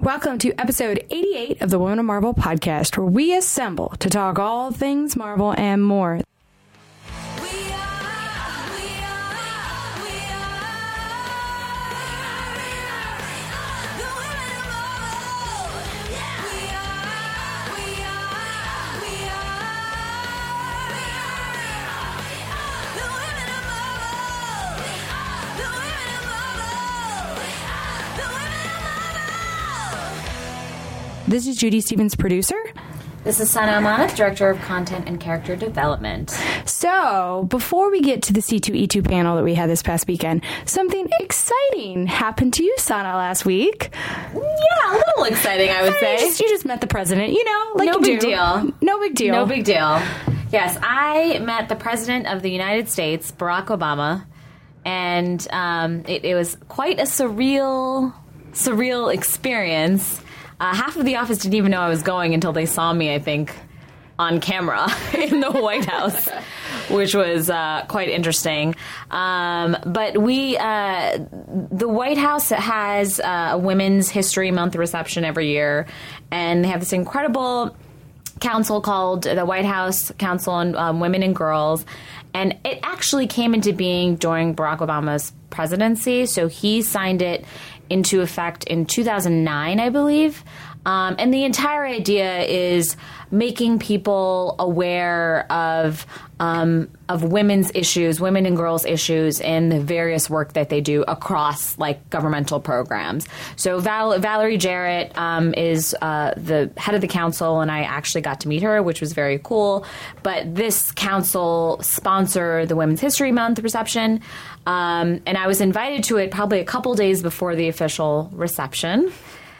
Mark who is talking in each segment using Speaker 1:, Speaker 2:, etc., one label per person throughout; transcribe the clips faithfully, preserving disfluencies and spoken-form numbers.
Speaker 1: Welcome to episode eighty-eight of the Women of Marvel podcast, where we assemble to talk all things Marvel and more. This is Judy Stevens, producer.
Speaker 2: This is Sana Amanat, Director of Content and Character Development.
Speaker 1: So, before we get to the C two E two panel that we had this past weekend, something exciting happened to you, Sana, last week.
Speaker 2: Yeah, a little exciting, I would
Speaker 1: I
Speaker 2: say.
Speaker 1: You just, you just met the president, you know, like
Speaker 2: no
Speaker 1: you
Speaker 2: big
Speaker 1: do.
Speaker 2: deal.
Speaker 1: No big deal.
Speaker 2: No big deal. Yes, I met the President of the United States, Barack Obama, and um, it, it was quite a surreal, surreal experience. Uh, half of the office didn't even know I was going until they saw me, I think, on camera in the White House, which was uh, quite interesting. Um, but we, uh, the White House has uh, a Women's History Month reception every year, and they have this incredible council called the White House Council on um, Women and Girls, and it actually came into being during Barack Obama's presidency, so he signed it into effect in two thousand nine, I believe. Um, and the entire idea is making people aware of um, of women's issues, women and girls issues in the various work that they do across like governmental programs. So Val- Valerie Jarrett um, is uh, the head of the council, and I actually got to meet her, which was very cool. But this council sponsored the Women's History Month reception, um, and I was invited to it probably a couple days before the official reception.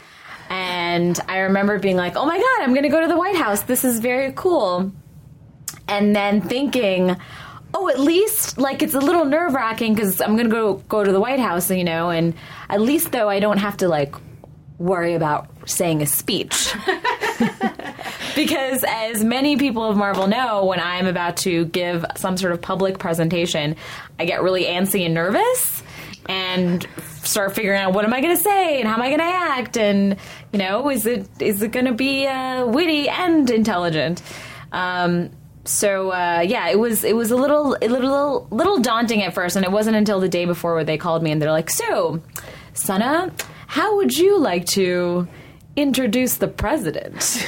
Speaker 2: And I remember being like, oh my God, I'm going to go to the White House. This is very cool. And then thinking, oh, at least, like, it's a little nerve-wracking because I'm going to go go to the White House, you know, and at least, though, I don't have to, like, worry about saying a speech. Because as many people of Marvel know, when I'm about to give some sort of public presentation, I get really antsy and nervous and start figuring out what am I going to say and how am I going to act, and, you know, is it is it going to be uh, witty and intelligent? Um, so uh, yeah, it was it was a little a little little daunting at first, and it wasn't until the day before where they called me and they're like, "So, Sana, how would you like to introduce the president?"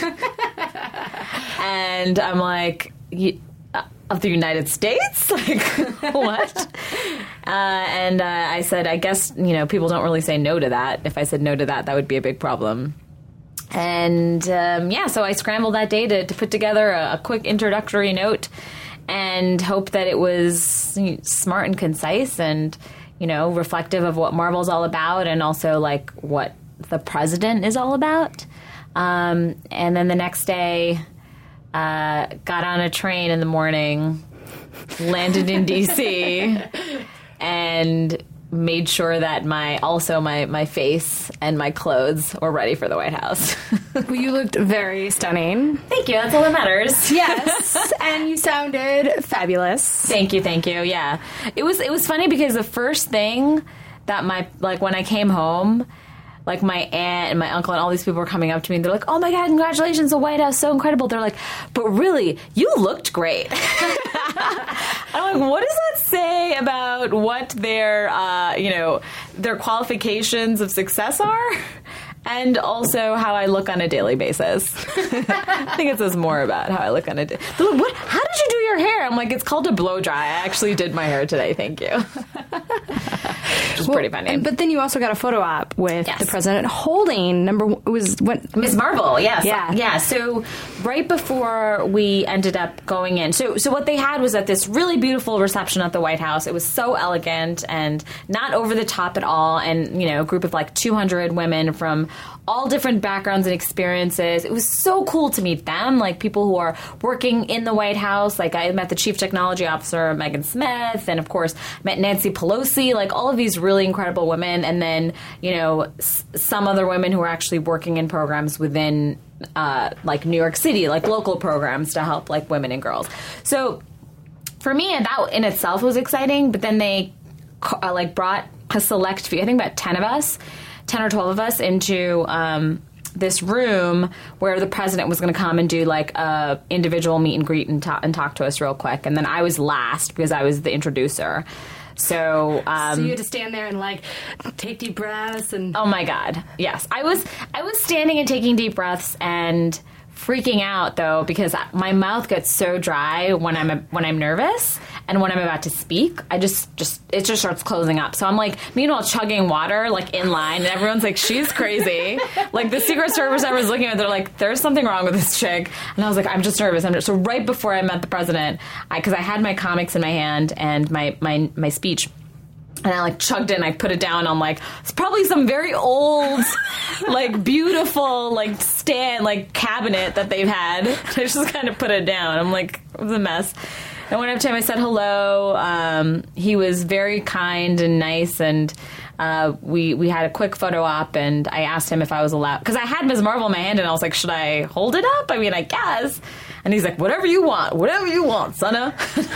Speaker 2: And I'm like, uh, of the United States? Like, what? Uh, and uh, I said, I guess, you know, people don't really say no to that. If I said no to that, that would be a big problem. And, um, yeah, so I scrambled that day to, to put together a, a quick introductory note and hope that it was you know, smart and concise and, you know, reflective of what Marvel's all about and also, like, what the president is all about. Um, and then the next day, uh, got on a train in the morning, landed in D C, and made sure that my also my, my face and my clothes were ready for the White House.
Speaker 1: Well, you looked very stunning.
Speaker 2: Thank you. That's all that matters.
Speaker 1: Yes, and you sounded fabulous.
Speaker 2: Thank you. Thank you. Yeah, it was it was funny because the first thing that my like when I came home, like my aunt and my uncle and all these people were coming up to me and they're like, "Oh my God, congratulations, the White House, so incredible." They're like, "But really, you looked great." I'm like, what does that say about what their, uh, you know, their qualifications of success are? And also how I look on a daily basis. I think it says more about how I look on a daily basis. They're like, what? How did you do your hair? I'm like, it's called a blow dry. I actually did my hair today. Thank you. Which is well, pretty funny.
Speaker 1: But then you also got a photo op with
Speaker 2: yes.
Speaker 1: the president holding number one. It was what?
Speaker 2: Miz Marvel, yes.
Speaker 1: Yeah.
Speaker 2: Yeah. So right before we ended up going in. So, so what they had was at this really beautiful reception at the White House. It was so elegant and not over the top at all. And, you know, a group of like two hundred women from all different backgrounds and experiences. It was so cool to meet them, like people who are working in the White House. Like I met the Chief Technology Officer, Megan Smith, and of course met Nancy Pelosi, like all of these really incredible women. And then, you know, s- some other women who are actually working in programs within uh, like New York City, like local programs to help like women and girls. So for me, that in itself was exciting, but then they uh, like brought a select few, I think about ten of us, ten or twelve of us into um, this room where the president was going to come and do like a individual meet and greet and, ta- and talk to us real quick. And then I was last because I was the introducer. So, um,
Speaker 1: so you had to stand there and like take deep breaths and.
Speaker 2: Oh my God! Yes, I was. I was standing and taking deep breaths and freaking out though because my mouth gets so dry when I'm a, when I'm nervous and when I'm about to speak. I just just it just starts closing up. So I'm like, meanwhile, chugging water like in line, and everyone's like, she's crazy. Like the Secret Service I was looking at, they're like, there's something wrong with this chick. And I was like, I'm just nervous. I'm just, so right before I met the president, because I, I had my comics in my hand and my my my speech. And I, like, chugged it and I put it down on, like, it's probably some very old, like, beautiful, like, stand, like, cabinet that they've had. I just kind of put it down. I'm like, it was a mess. And when every time I said hello, um, he was very kind and nice. And uh, we we had a quick photo op. And I asked him if I was allowed. Because I had Miz Marvel in my hand. And I was like, should I hold it up? I mean, I guess. And he's like, whatever you want. Whatever you want, sonna.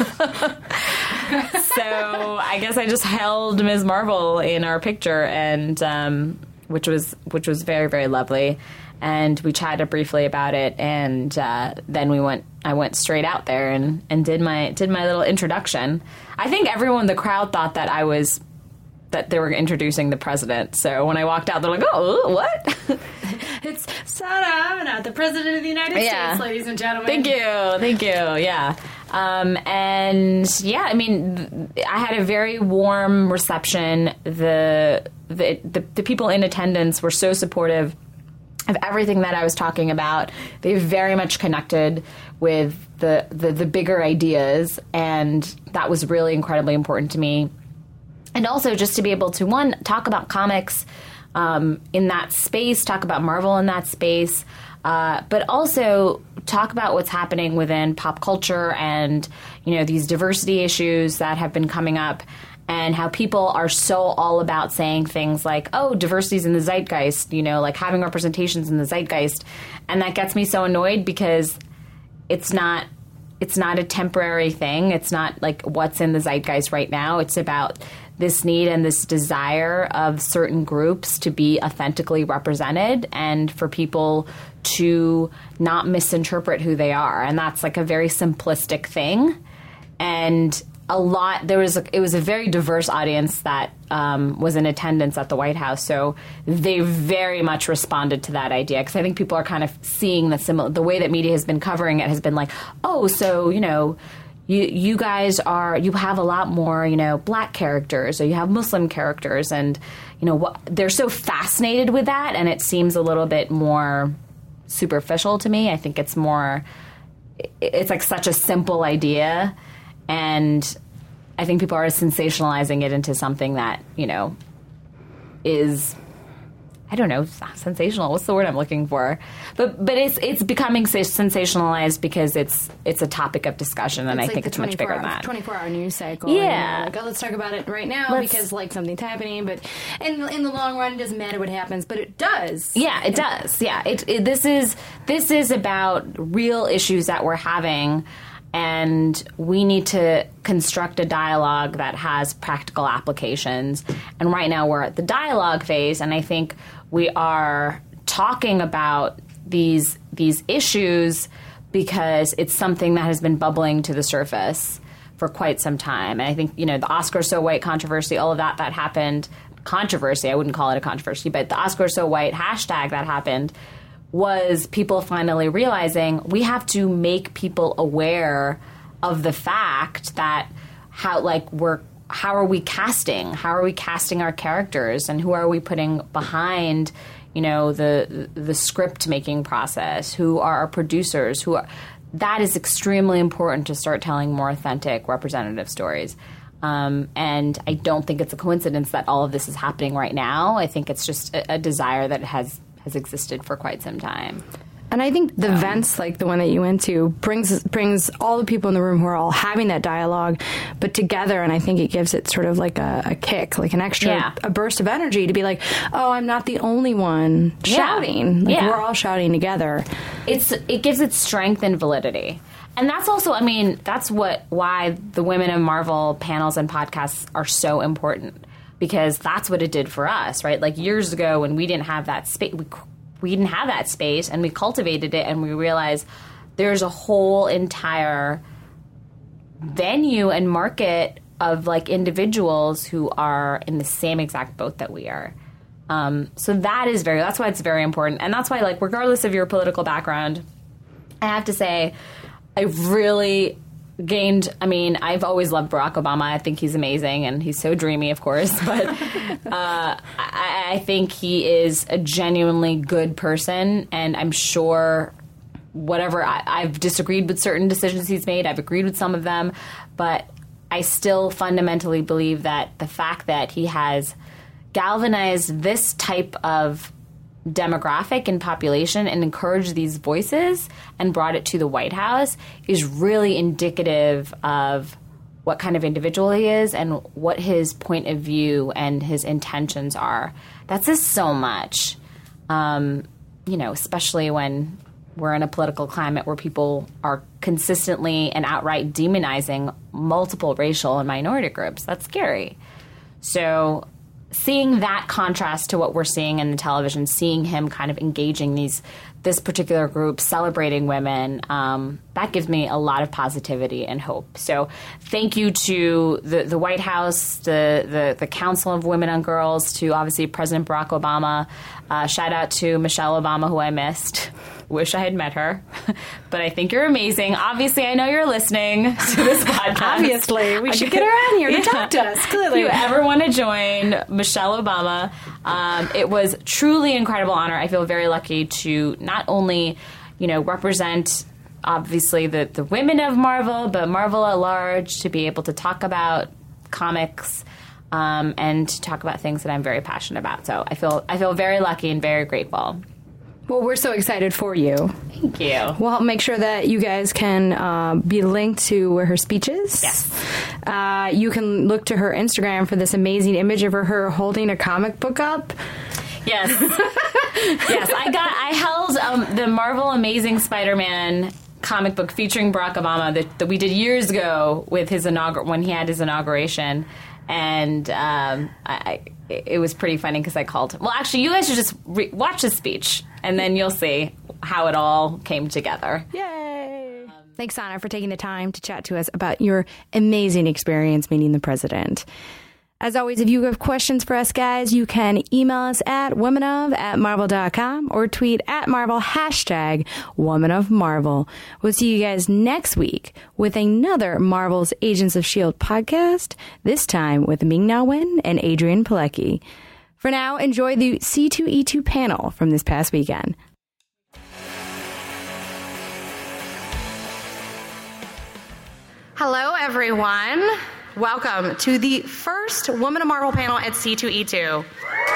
Speaker 2: So I guess I just held Miz Marvel in our picture, and um, which was which was very, very lovely. And we chatted briefly about it, and uh, then we went. I went straight out there and, and did my did my little introduction. I think everyone in the crowd thought that I was that they were introducing the president. So when I walked out, they're like, "Oh, what?"
Speaker 1: It's Sana Amanat, the president of the United
Speaker 2: yeah.
Speaker 1: States, ladies and gentlemen.
Speaker 2: Thank you, thank you. Yeah, um, and yeah, I mean, th- I had a very warm reception. The, the the the people in attendance were so supportive of everything that I was talking about. They very much connected with the, the, the bigger ideas, and that was really incredibly important to me. And also just to be able to, one, talk about comics um, in that space, talk about Marvel in that space, uh, but also talk about what's happening within pop culture and, you know, these diversity issues that have been coming up, and how people are so all about saying things like, oh, diversity's in the zeitgeist, you know, like having representations in the zeitgeist. And that gets me so annoyed because it's not it's not a temporary thing. It's not like what's in the zeitgeist right now. It's about this need and this desire of certain groups to be authentically represented and for people to not misinterpret who they are. And that's like a very simplistic thing. And a lot, there was, a, it was a very diverse audience that um, was in attendance at the White House. So they very much responded to that idea, because I think people are kind of seeing the similar, the way that media has been covering it has been like, oh, so, you know, you you guys are, you have a lot more, you know, black characters, or you have Muslim characters, and, you know, what, they're so fascinated with that, and it seems a little bit more superficial to me. I think it's more, it's like such a simple idea. And I think people are sensationalizing it into something that, you know, is, I don't know, sensational. What's the word I'm looking for? But but it's it's becoming sensationalized because it's it's a topic of discussion, and
Speaker 1: it's
Speaker 2: I
Speaker 1: like
Speaker 2: think it's much bigger than that.
Speaker 1: twenty-four hour news cycle.
Speaker 2: Yeah.
Speaker 1: And, like, oh, let's talk about it right now
Speaker 2: let's,
Speaker 1: because, like, something's happening. But in, in the long run, it doesn't matter what happens, but it does.
Speaker 2: Yeah, it does. Yeah. It, it, this is this is about real issues that we're having. And we need to construct a dialogue that has practical applications. And right now we're at the dialogue phase, and I think we are talking about these these issues because it's something that has been bubbling to the surface for quite some time. And I think, you know, the Oscar So White controversy, all of that that happened, controversy, I wouldn't call it a controversy, but the Oscar So White hashtag that happened was people finally realizing we have to make people aware of the fact that how, like, we're, how are we casting? How are we casting our characters, and who are we putting behind, you know, the the script making process? Who are our producers? Who are, that is extremely important to start telling more authentic, representative stories. Um, and I don't think it's a coincidence that all of this is happening right now. I think it's just a, a desire that has has existed for quite some time.
Speaker 1: And I think the
Speaker 2: Um,
Speaker 1: events like the one that you went to brings brings all the people in the room who are all having that dialogue, but together. And I think it gives it sort of like a, a kick, like an extra,
Speaker 2: Yeah.
Speaker 1: a burst of energy to be like, oh, I'm not the only one
Speaker 2: Yeah.
Speaker 1: shouting. Like,
Speaker 2: Yeah.
Speaker 1: we're all shouting together.
Speaker 2: It's it gives it strength and validity. And that's also, I mean, that's what why the Women of Marvel panels and podcasts are so important, because that's what it did for us, right? Like years ago when we didn't have that space, we we didn't have that space, and we cultivated it, and we realized there's a whole entire venue and market of like individuals who are in the same exact boat that we are. Um, so that is very, that's why it's very important. And that's why, like, regardless of your political background, I have to say, I really gained, I mean, I've always loved Barack Obama. I think he's amazing, and he's so dreamy, of course. But uh, I, I think he is a genuinely good person, and I'm sure whatever, I, I've disagreed with certain decisions he's made. I've agreed with some of them. But I still fundamentally believe that the fact that he has galvanized this type of demographic and population and encouraged these voices and brought it to the White House is really indicative of what kind of individual he is and what his point of view and his intentions are. That says so much, um, you know, especially when we're in a political climate where people are consistently and outright demonizing multiple racial and minority groups. That's scary. So seeing that contrast to what we're seeing in the television, seeing him kind of engaging these this particular group, celebrating women, um, that gives me a lot of positivity and hope. So thank you to the, the White House, the, the, the Council of Women and Girls, to obviously President Barack Obama. Uh, shout out to Michelle Obama, who I missed. Wish I had met her. But I think you're amazing. Obviously, I know you're listening to this podcast.
Speaker 1: Obviously. We should get her on here to yeah. talk to us, clearly.
Speaker 2: If you ever want to join Michelle Obama, um, it was truly an incredible honor. I feel very lucky to not only, you know, represent, obviously, the, the women of Marvel, but Marvel at large, to be able to talk about comics um, and to talk about things that I'm very passionate about. So I feel I feel very lucky and very grateful.
Speaker 1: Well, we're so excited for you.
Speaker 2: Thank you.
Speaker 1: We'll make sure that you guys can uh, be linked to where her speech is.
Speaker 2: Yes.
Speaker 1: Uh, you can look to her Instagram for this amazing image of her, her holding a comic book up.
Speaker 2: Yes. Yes, I got. I held um, the Marvel Amazing Spider-Man comic book featuring Barack Obama that, that we did years ago with his inaugur- when he had his inauguration. And um, I, it was pretty funny because I called him. Well, actually, you guys should just re- watch his speech, and then you'll see how it all came together.
Speaker 1: Yay! Um, Thanks, Sana, for taking the time to chat to us about your amazing experience meeting the president. As always, if you have questions for us, guys, you can email us at womanof at marvel dot com or tweet at Marvel, hashtag womanofmarvel. We'll see you guys next week with another Marvel's Agents of S H I E L D podcast, this time with Ming-Na Wen and Adrian Pilecki. For now, enjoy the C two E two panel from this past weekend. Hello, everyone. Welcome to the first Woman of Marvel panel at C two E two.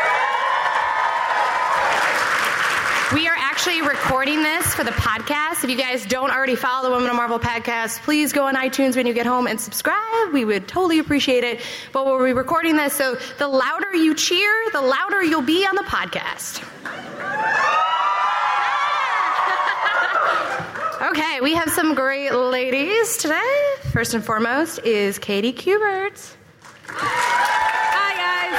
Speaker 1: We are actually recording this for the podcast. If you guys don't already follow the Woman of Marvel podcast, please go on iTunes when you get home and subscribe. We would totally appreciate it. But we'll be recording this, so the louder you cheer, the louder you'll be on the podcast. Okay, we have some great ladies today. First and foremost is Katie Kubert. Hi,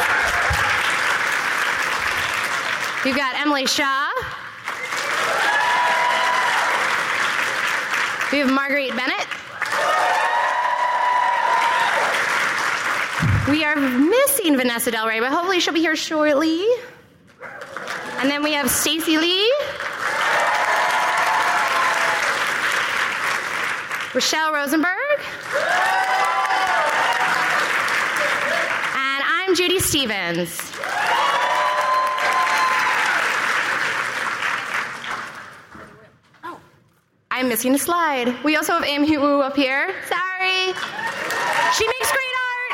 Speaker 1: guys. We've got Emily Shaw. We have Marguerite Bennett. We are missing Vanessa Del Rey, but hopefully she'll be here shortly. And then we have Stacey Lee. Rochelle Rosenberg. And I'm Judy Stevens. Oh, I'm missing a slide. We also have Amy Wu up here. Sorry. She makes great art.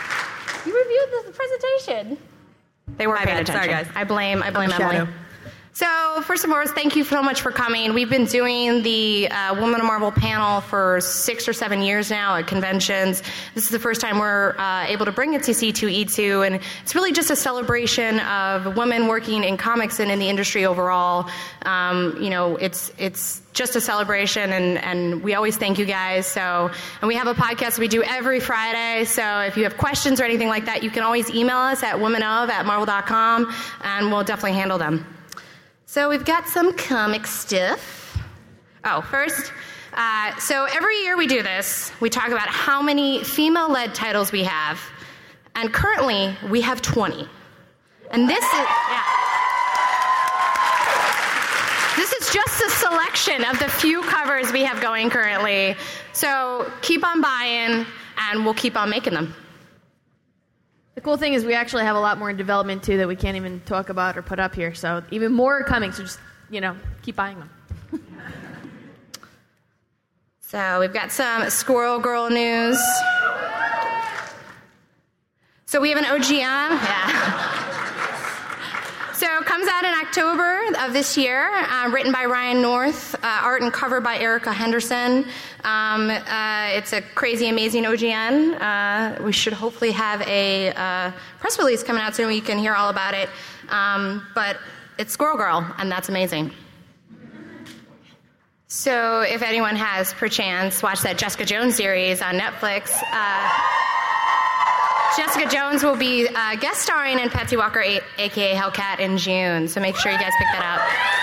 Speaker 1: You reviewed the presentation. They weren't paying attention.
Speaker 3: Sorry, guys.
Speaker 1: I blame, I blame
Speaker 3: I'm
Speaker 1: Emily.
Speaker 3: Shadow. So, first and foremost, thank you so much for coming. We've been doing the uh, Women of Marvel panel for six or seven years now at conventions. This is the first time we're uh, able to bring it to C two E two, and it's really just a celebration of women working in comics and in the industry overall. Um, you know, it's it's just a celebration, and, and we always thank you guys. So, and we have a podcast we do every Friday, so if you have questions or anything like that, you can always email us at womenof at marvel dot com, and we'll definitely handle them. So we've got some comic stuff. Oh, first, uh, so every year we do this, we talk about how many female-led titles we have, and currently we have twenty. And this is, yeah. This is just a selection of the few covers we have going currently. So keep on buying, and we'll keep on making them.
Speaker 4: The cool thing is we actually have a lot more in development, too, that we can't even talk about or put up here. So even more are coming, so just, you know, keep buying them.
Speaker 3: So we've got some Squirrel Girl news. So we have an O G M. Yeah. So it comes out in October of this year, uh, written by Ryan North, uh, art and cover by Erica Henderson. Um, uh, it's a crazy, amazing O G N. Uh, we should hopefully have a uh, press release coming out soon where you can hear all about it. Um, but it's Squirrel Girl, and that's amazing. So if anyone has, perchance, watched that Jessica Jones series on Netflix, uh, Jessica Jones will be uh, guest starring in Patsy Walker, a k a. Hellcat, in June, so make sure you guys pick that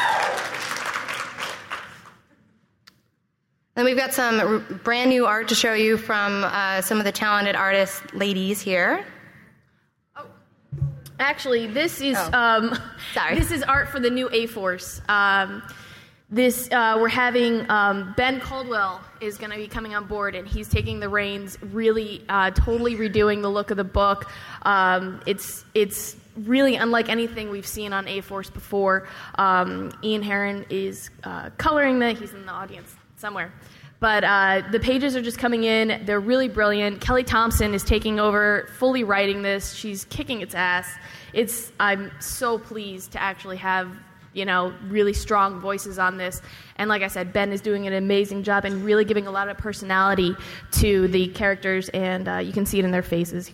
Speaker 3: up. Then we've got some r- brand new art to show you from uh, some of the talented artists, ladies here.
Speaker 4: Oh, actually, this is
Speaker 3: oh.
Speaker 4: um,
Speaker 3: Sorry.
Speaker 4: This is art for the new A-Force. Um, This, uh, we're having, um, Ben Caldwell is going to be coming on board, and he's taking the reins, really uh, totally redoing the look of the book. Um, it's it's really unlike anything we've seen on A-Force before. Um, Ian Herron is uh, coloring that. He's in the audience somewhere. But uh, the pages are just coming in. They're really brilliant. Kelly Thompson is taking over, fully writing this. She's kicking its ass. It's I'm so pleased to actually have, you know, really strong voices on this. And like I said, Ben is doing an amazing job and really giving a lot of personality to the characters, and uh, you can see it in their faces.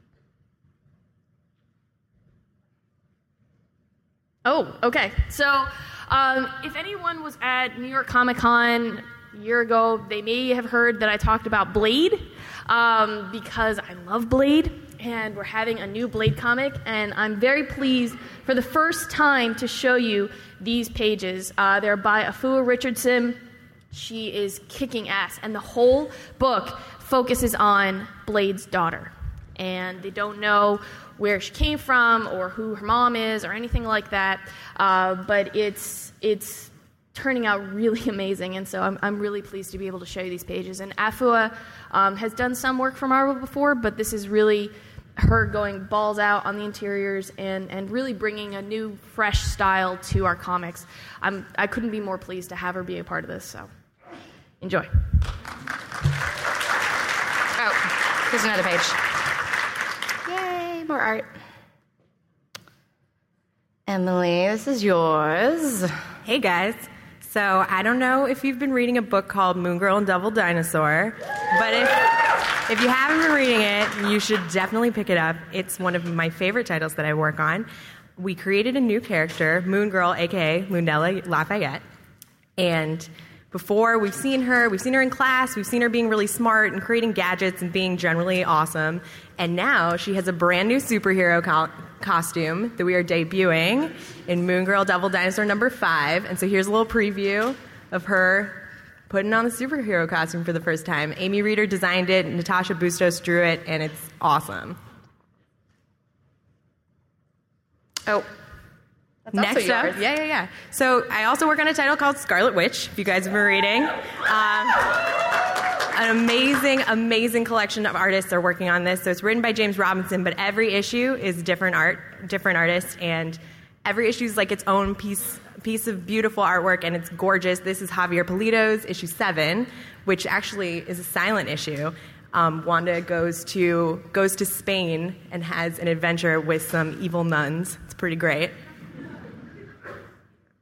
Speaker 4: Oh, okay. So um, if anyone was at New York Comic Con a year ago, they may have heard that I talked about Blade, um, because I love Blade. And we're having a new Blade comic, and I'm very pleased for the first time to show you these pages. Uh, they're by Afua Richardson. She is kicking ass, and the whole book focuses on Blade's daughter. And they don't know where she came from or who her mom is or anything like that, uh, but it's it's turning out really amazing, and so I'm, I'm really pleased to be able to show you these pages. And Afua um, has done some work for Marvel before, but this is really her going balls out on the interiors and, and really bringing a new, fresh style to our comics. I'm, I couldn't be more pleased to have her be a part of this, so enjoy.
Speaker 3: Oh, here's another page. Yay, more art. Emily, this is yours.
Speaker 5: Hey, guys. So I don't know if you've been reading a book called Moon Girl and Devil Dinosaur, but if if you haven't been reading it, you should definitely pick it up. It's one of my favorite titles that I work on. We created a new character, Moon Girl, a k a. Lunella Lafayette. And before, we've seen her, we've seen her in class, we've seen her being really smart and creating gadgets and being generally awesome. And now she has a brand new superhero co- costume that we are debuting in Moon Girl Devil Dinosaur number five. And so here's a little preview of her putting on the superhero costume for the first time. Amy Reeder designed it, Natasha Bustos drew it, and it's awesome.
Speaker 3: Oh. That's
Speaker 5: Next up,
Speaker 3: yours.
Speaker 5: yeah, yeah, yeah. So I also work on a title called Scarlet Witch, if you guys have been reading. Um, an amazing, amazing collection of artists are working on this. So it's written by James Robinson, but every issue is different art, different artists, and every issue is like its own piece piece of beautiful artwork, and it's gorgeous. This is Javier Pulido's issue seven, which actually is a silent issue. Um, Wanda goes to goes to Spain and has an adventure with some evil nuns. It's pretty great.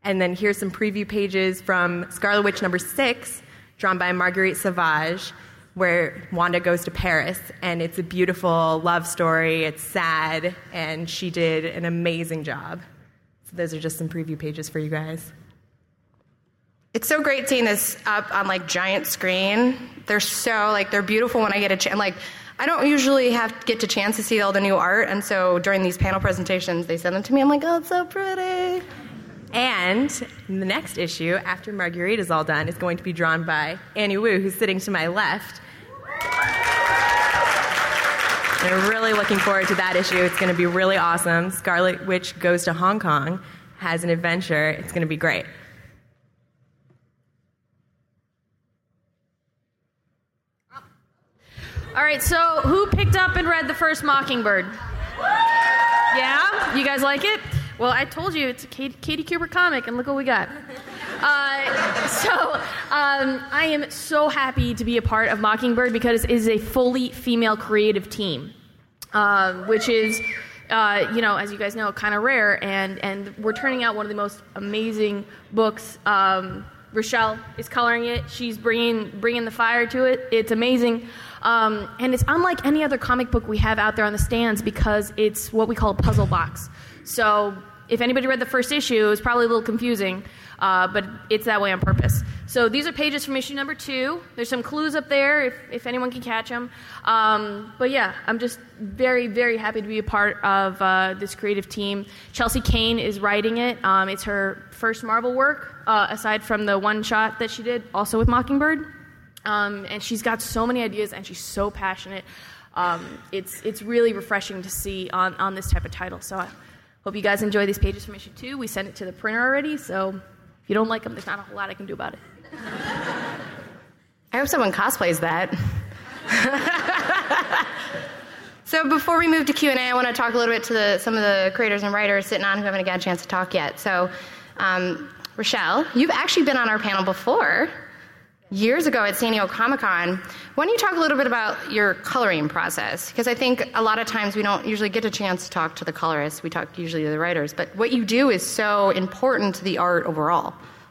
Speaker 5: And then here's some preview pages from Scarlet Witch number six, drawn by Marguerite Sauvage, where Wanda goes to Paris, and it's a beautiful love story. It's sad, and she did an amazing job. So those are just some preview pages for you guys.
Speaker 3: It's so great seeing this up on like giant screen. They're so like they're beautiful when I get a chance. Like I don't usually have get a chance to see all the new art, and so during these panel presentations, they send them to me. I'm like, oh, it's so pretty.
Speaker 5: And the next issue, after Marguerite is all done, is going to be drawn by Annie Wu, who's sitting to my left. I'm really looking forward to that issue. It's going to be really awesome. Scarlet Witch goes to Hong Kong, has an adventure. It's going to be great.
Speaker 4: All right, so who picked up and read the first Mockingbird? Yeah? You guys like it? Well, I told you it's a Katie Kubert comic, and look what we got. Uh, so um, I am so happy to be a part of Mockingbird because it is a fully female creative team, uh, which is, uh, you know, as you guys know, kind of rare, and, and we're turning out one of the most amazing books. Um, Rochelle is coloring it. She's bringing bringing the fire to it. It's amazing. Um, and it's unlike any other comic book we have out there on the stands because it's what we call a puzzle box. So if anybody read the first issue, it's probably a little confusing, uh, but it's that way on purpose. So these are pages from issue number two. There's some clues up there if, if anyone can catch them. Um, but yeah, I'm just very, very happy to be a part of uh, this creative team. Chelsea Kane is writing it. Um, it's her first Marvel work, uh, aside from the one shot that she did also with Mockingbird. Um, and she's got so many ideas, and she's so passionate. Um, it's it's really refreshing to see on, on this type of title. So I hope you guys enjoy these pages from issue two. We sent it to the printer already, so if you don't like them, there's not a whole lot I can do about it.
Speaker 3: I hope someone cosplays that. So before we move to Q and A, I want to talk a little bit to the, some of the creators and writers sitting on who haven't got a chance to talk yet. So, um, Rochelle, you've actually been on our panel before. Years ago at San Diego Comic-Con. Why don't you talk a little bit about your coloring process? Because I think a lot of times we don't usually get a chance to talk to the colorists. We talk usually to the writers. But what you do is so important to the art overall.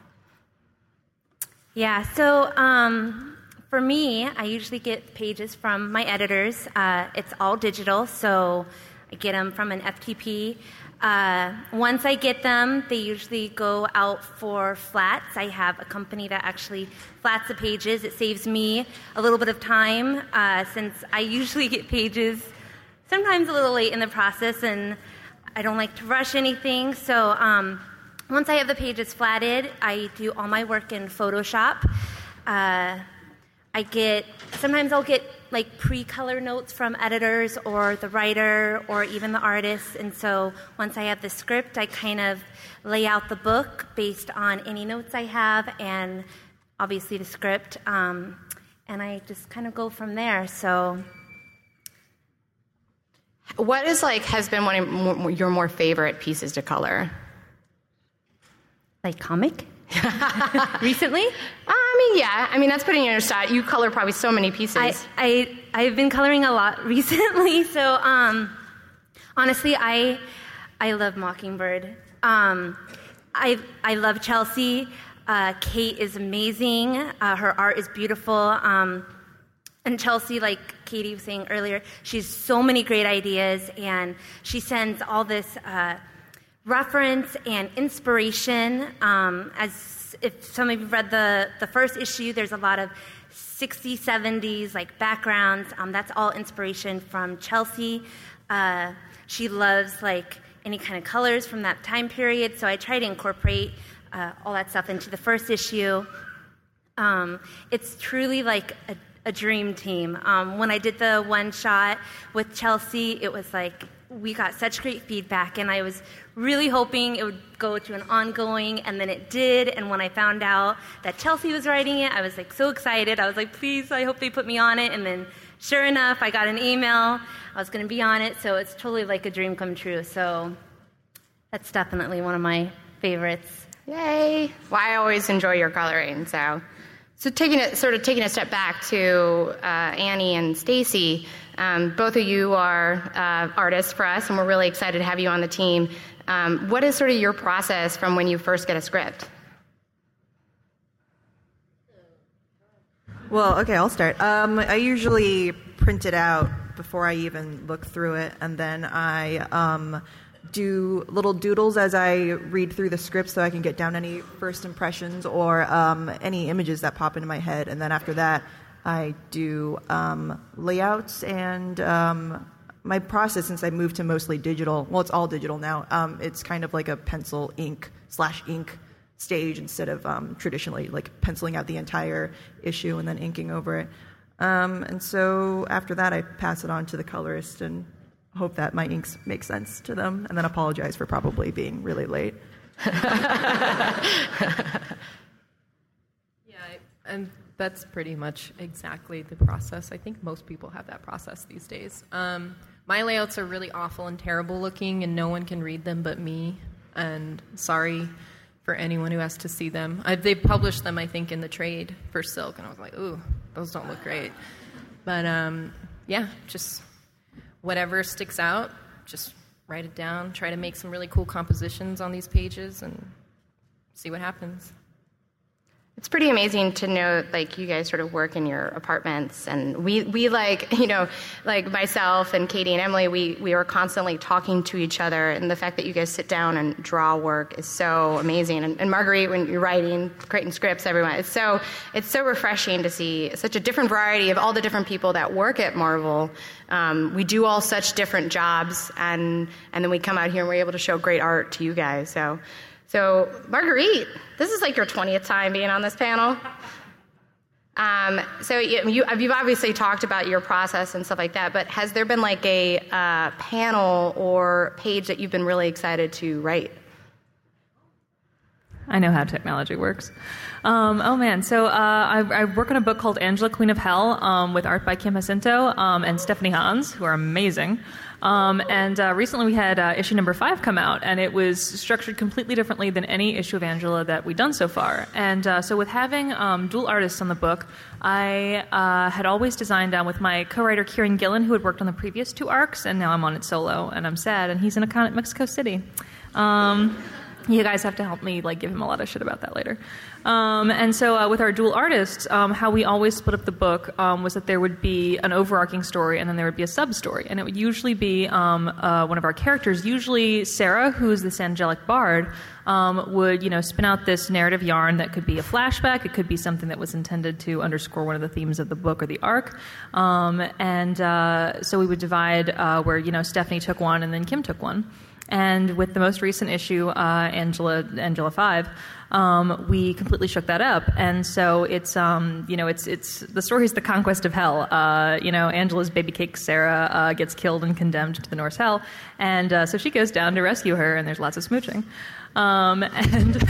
Speaker 6: Yeah, so um, for me, I usually get pages from my editors. Uh, it's all digital, so I get them from an F T P. Uh, once I get them, they usually go out for flats. I have a company that actually flats the pages. It saves me a little bit of time uh, since I usually get pages sometimes a little late in the process, and I don't like to rush anything. So um, once I have the pages flatted, I do all my work in Photoshop. Uh, I get, sometimes I'll get like pre-color notes from editors or the writer or even the artist. And so once I have the script, I kind of lay out the book based on any notes I have and obviously the script. Um, and I just kind of go from there. So
Speaker 3: what is like, has been one of your more favorite pieces to color?
Speaker 6: Like comic? Recently?
Speaker 3: Uh, I mean, yeah. I mean, that's putting in your style. You color probably so many pieces.
Speaker 6: I, I, I've been coloring a lot recently, so um, honestly, I I love Mockingbird. Um, I I love Chelsea. Uh, Kate is amazing. Uh, her art is beautiful. Um, and Chelsea, like Katie was saying earlier, she has so many great ideas, and she sends all this uh, reference and inspiration. Um, as if some of you read the, the first issue, there's a lot of sixties, seventies like backgrounds. Um, that's all inspiration from Chelsea. Uh, she loves like any kind of colors from that time period, so I try to incorporate uh, all that stuff into the first issue. Um, it's truly like a, a dream team. Um, when I did the one shot with Chelsea, it was like we got such great feedback, and I was really hoping it would go to an ongoing, and then it did. And when I found out that Chelsea was writing it, I was like so excited. I was like, please, I hope they put me on it. And then sure enough, I got an email. I was going to be on it, so it's totally like a dream come true. So that's definitely one of my favorites.
Speaker 3: Yay. Well, I always enjoy your coloring, so So taking it, sort of taking a step back to uh, Annie and Stacy, um, both of you are uh, artists for us, and we're really excited to have you on the team. Um, what is sort of your process from when you first get a script?
Speaker 7: Well, okay, I'll start. Um, I usually print it out before I even look through it, and then I um, do little doodles as I read through the script so I can get down any first impressions or um, any images that pop into my head. And then after that, I do um, layouts and um, my process, since I moved to mostly digital, well, it's all digital now, um, it's kind of like a pencil ink slash ink stage instead of um, traditionally like penciling out the entire issue and then inking over it. Um, and so after that, I pass it on to the colorist and hope that my inks make sense to them, and then apologize for probably being really late.
Speaker 5: Yeah, I, and that's pretty much exactly the process. I think most people have that process these days. Um, my layouts are really awful and terrible looking, and no one can read them but me, and sorry for anyone who has to see them. I, they published them, I think, in the trade for Silk, and I was like, ooh, those don't look great. But um, yeah, just whatever sticks out, just write it down, try to make some really cool compositions on these pages, and see what happens.
Speaker 3: It's pretty amazing to know, like, you guys sort of work in your apartments, and we, we like, you know, like myself and Katie and Emily, we, we are constantly talking to each other, and the fact that you guys sit down and draw work is so amazing. And, and Marguerite, when you're writing, creating scripts, everyone, it's so, it's so refreshing to see such a different variety of all the different people that work at Marvel. Um, we do all such different jobs, and, and then we come out here and we're able to show great art to you guys, so... So, Marguerite, this is like your twentieth time being on this panel. Um, so you, you, you've obviously talked about your process and stuff like that, but has there been like a uh, panel or page that you've been really excited to write?
Speaker 8: I know how technology works. Um, oh man, so uh, I, I work on a book called Angela, Queen of Hell, um, with art by Kim Jacinto um, and Stephanie Hans, who are amazing. Um, and uh, recently we had uh, issue number five come out, and it was structured completely differently than any issue of Angela that we've done so far. And uh, so with having um, dual artists on the book, I uh, had always designed down with my co-writer Kieran Gillen, who had worked on the previous two arcs, and now I'm on it solo, and I'm sad, and he's in a con at Mexico City. Um, you guys have to help me like give him a lot of shit about that later. Um, and so uh, with our dual artists, um, how we always split up the book um, was that there would be an overarching story and then there would be a sub-story. And it would usually be um, uh, one of our characters, usually Sarah, who is this angelic bard, um, would, you know, spin out this narrative yarn that could be a flashback. It could be something that was intended to underscore one of the themes of the book or the arc. Um, and uh, so we would divide uh, where, you know, Stephanie took one and then Kim took one. And with the most recent issue, uh, Angela, Angela five, um, we completely shook that up. And so it's, um, you know, it's, it's, the story is the conquest of hell. Uh, you know, Angela's baby cake, Sarah, uh, gets killed and condemned to the Norse hell. And, uh, so she goes down to rescue her, and there's lots of smooching. Um, and,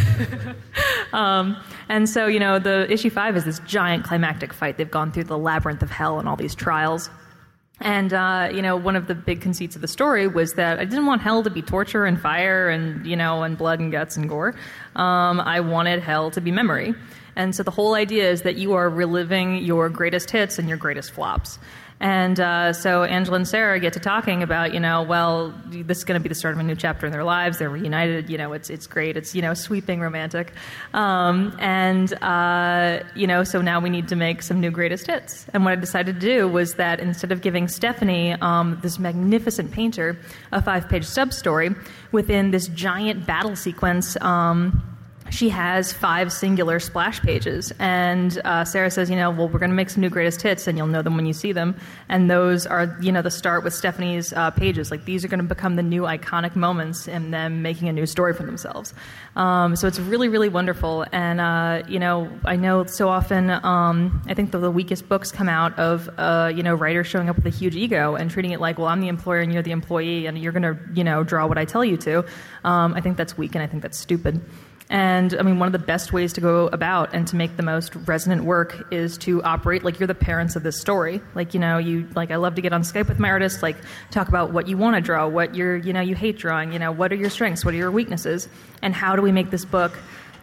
Speaker 8: um, and so, you know, the issue five is this giant climactic fight. They've gone through the labyrinth of hell and all these trials. And, uh, you know, one of the big conceits of the story was that I didn't want hell to be torture and fire and, you know, and blood and guts and gore. Um, I wanted hell to be memory. And so the whole idea is that you are reliving your greatest hits and your greatest flops. And uh, so Angela and Sarah get to talking about, you know, well, this is going to be the start of a new chapter in their lives. They're reunited. You know, it's it's great. It's, you know, sweeping romantic. Um, and, uh, you know, so now we need to make some new greatest hits. And what I decided to do was that instead of giving Stephanie, um, this magnificent painter, a five-page sub-story within this giant battle sequence, um, she has five singular splash pages. And uh, Sarah says, you know, well, we're going to make some new greatest hits, and you'll know them when you see them. And those are, you know, the start with Stephanie's uh, pages. Like, these are going to become the new iconic moments in them making a new story for themselves. Um, so it's really, really wonderful. And, uh, you know, I know so often, um, I think the, the weakest books come out of, uh, you know, writers showing up with a huge ego and treating it like, well, I'm the employer and you're the employee, and you're going to, you know, draw what I tell you to. Um, I think that's weak, and I think that's stupid. And, I mean, one of the best ways to go about and to make the most resonant work is to operate like you're the parents of this story. Like, you know, you, like, I love to get on Skype with my artists, like, talk about what you want to draw, what you're, you know, you hate drawing, you know, what are your strengths, what are your weaknesses, and how do we make this book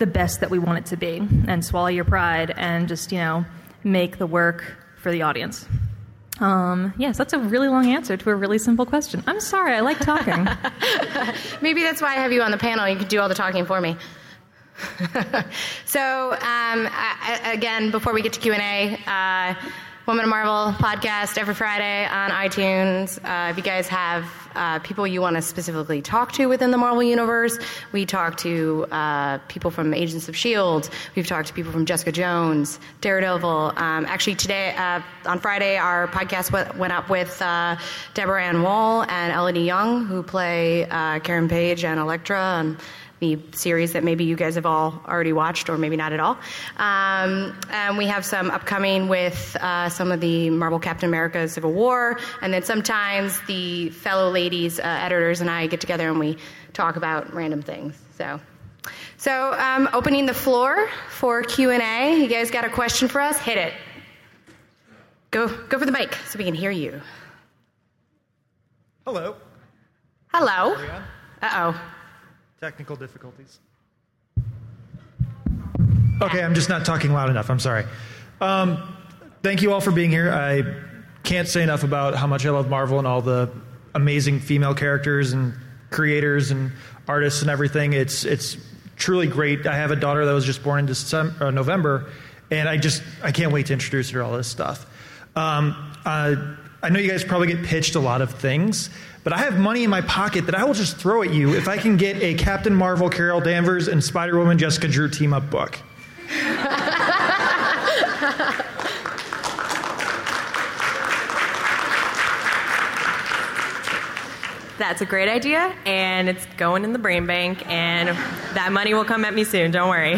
Speaker 8: the best that we want it to be, and swallow your pride and just, you know, make the work for the audience. Um, yes, that's a really long answer to a really simple question. I'm sorry, I like talking.
Speaker 3: Maybe that's why I have you on the panel. You can do all the talking for me. So, um, I, again, before we get to Q and A, uh, Woman of Marvel podcast every Friday on iTunes. Uh, if you guys have uh, people you want to specifically talk to within the Marvel Universe, we talk to uh, people from Agents of S H I E L D. We've talked to people from Jessica Jones, Daredevil. Um, actually, today, uh, on Friday, our podcast went, went up with uh, Deborah Ann Woll and Elodie Young, who play uh, Karen Page and Elektra, and the series that maybe you guys have all already watched, or maybe not at all. Um, and we have some upcoming with uh, some of the Marvel Captain America Civil War, and then sometimes the fellow ladies, uh, editors, and I get together and we talk about random things. So, so um, opening the floor for Q and A. You guys got a question for us? Hit it. Go, go for the mic so we can hear you.
Speaker 9: Hello.
Speaker 3: Hello. Uh-oh.
Speaker 9: Technical difficulties. Okay, I'm just not talking loud enough. I'm sorry. Um, thank you all for being here. I can't say enough about how much I love Marvel and all the amazing female characters and creators and artists and everything. It's it's truly great. I have a daughter that was just born in December, uh, November, and I just I can't wait to introduce her to all this stuff. Um, uh, I know you guys probably get pitched a lot of things, but I have money in my pocket that I will just throw at you if I can get a Captain Marvel, Carol Danvers, and Spider-Woman, Jessica Drew team-up book.
Speaker 5: That's a great idea, and it's going in the brain bank, and that money will come at me soon. Don't worry.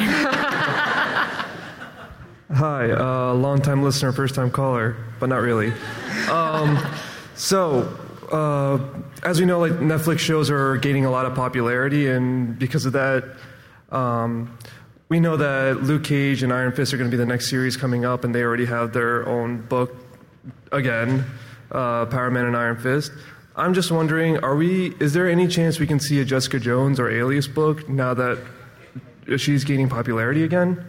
Speaker 10: Hi, uh, long-time listener, first-time caller, but not really. Um, so... Uh, as we know, like Netflix shows are gaining a lot of popularity, and because of that, um, we know that Luke Cage and Iron Fist are going to be the next series coming up, and they already have their own book again, uh, Power Man and Iron Fist. I'm just wondering, are we? Is there any chance we can see a Jessica Jones or Alias book now that she's gaining popularity again?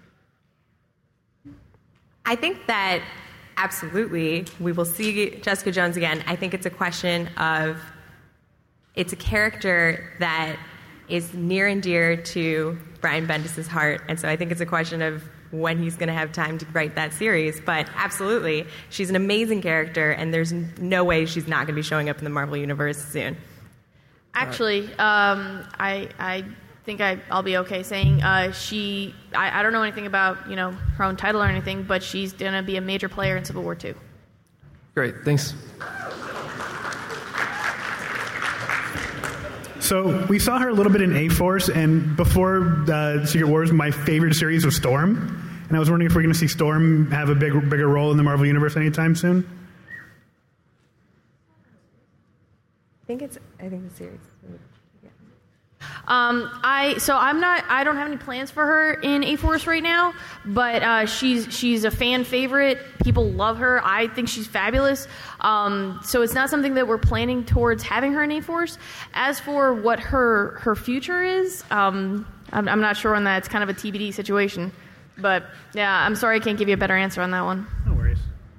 Speaker 5: I think that. Absolutely. We will see Jessica Jones again. I think it's a question of, it's a character that is near and dear to Brian Bendis' heart. And so I think it's a question of when he's going to have time to write that series. But absolutely, she's an amazing character, and there's no way she's not going to be showing up in the Marvel Universe soon.
Speaker 4: Actually, um, I, I think I, I'll be okay saying uh, she, I, I don't know anything about, you know, her own title or anything, but she's going to be a major player in Civil War two.
Speaker 10: Great, thanks.
Speaker 11: So we saw her a little bit in A-Force, and before uh, Secret Wars, my favorite series was Storm. And I was wondering if we're going to see Storm have a big, bigger role in the Marvel Universe anytime soon?
Speaker 5: I think it's, I think the series.
Speaker 4: Um, I so I'm not. I don't have any plans for her in A-Force right now, but uh, she's she's a fan favorite. People love her. I think she's fabulous. Um, so it's not something that we're planning towards having her in A-Force. As for what her her future is, um, I'm, I'm not sure on that. It's kind of a T B D situation. But yeah, I'm sorry I can't give you a better answer on that one.
Speaker 11: No worries.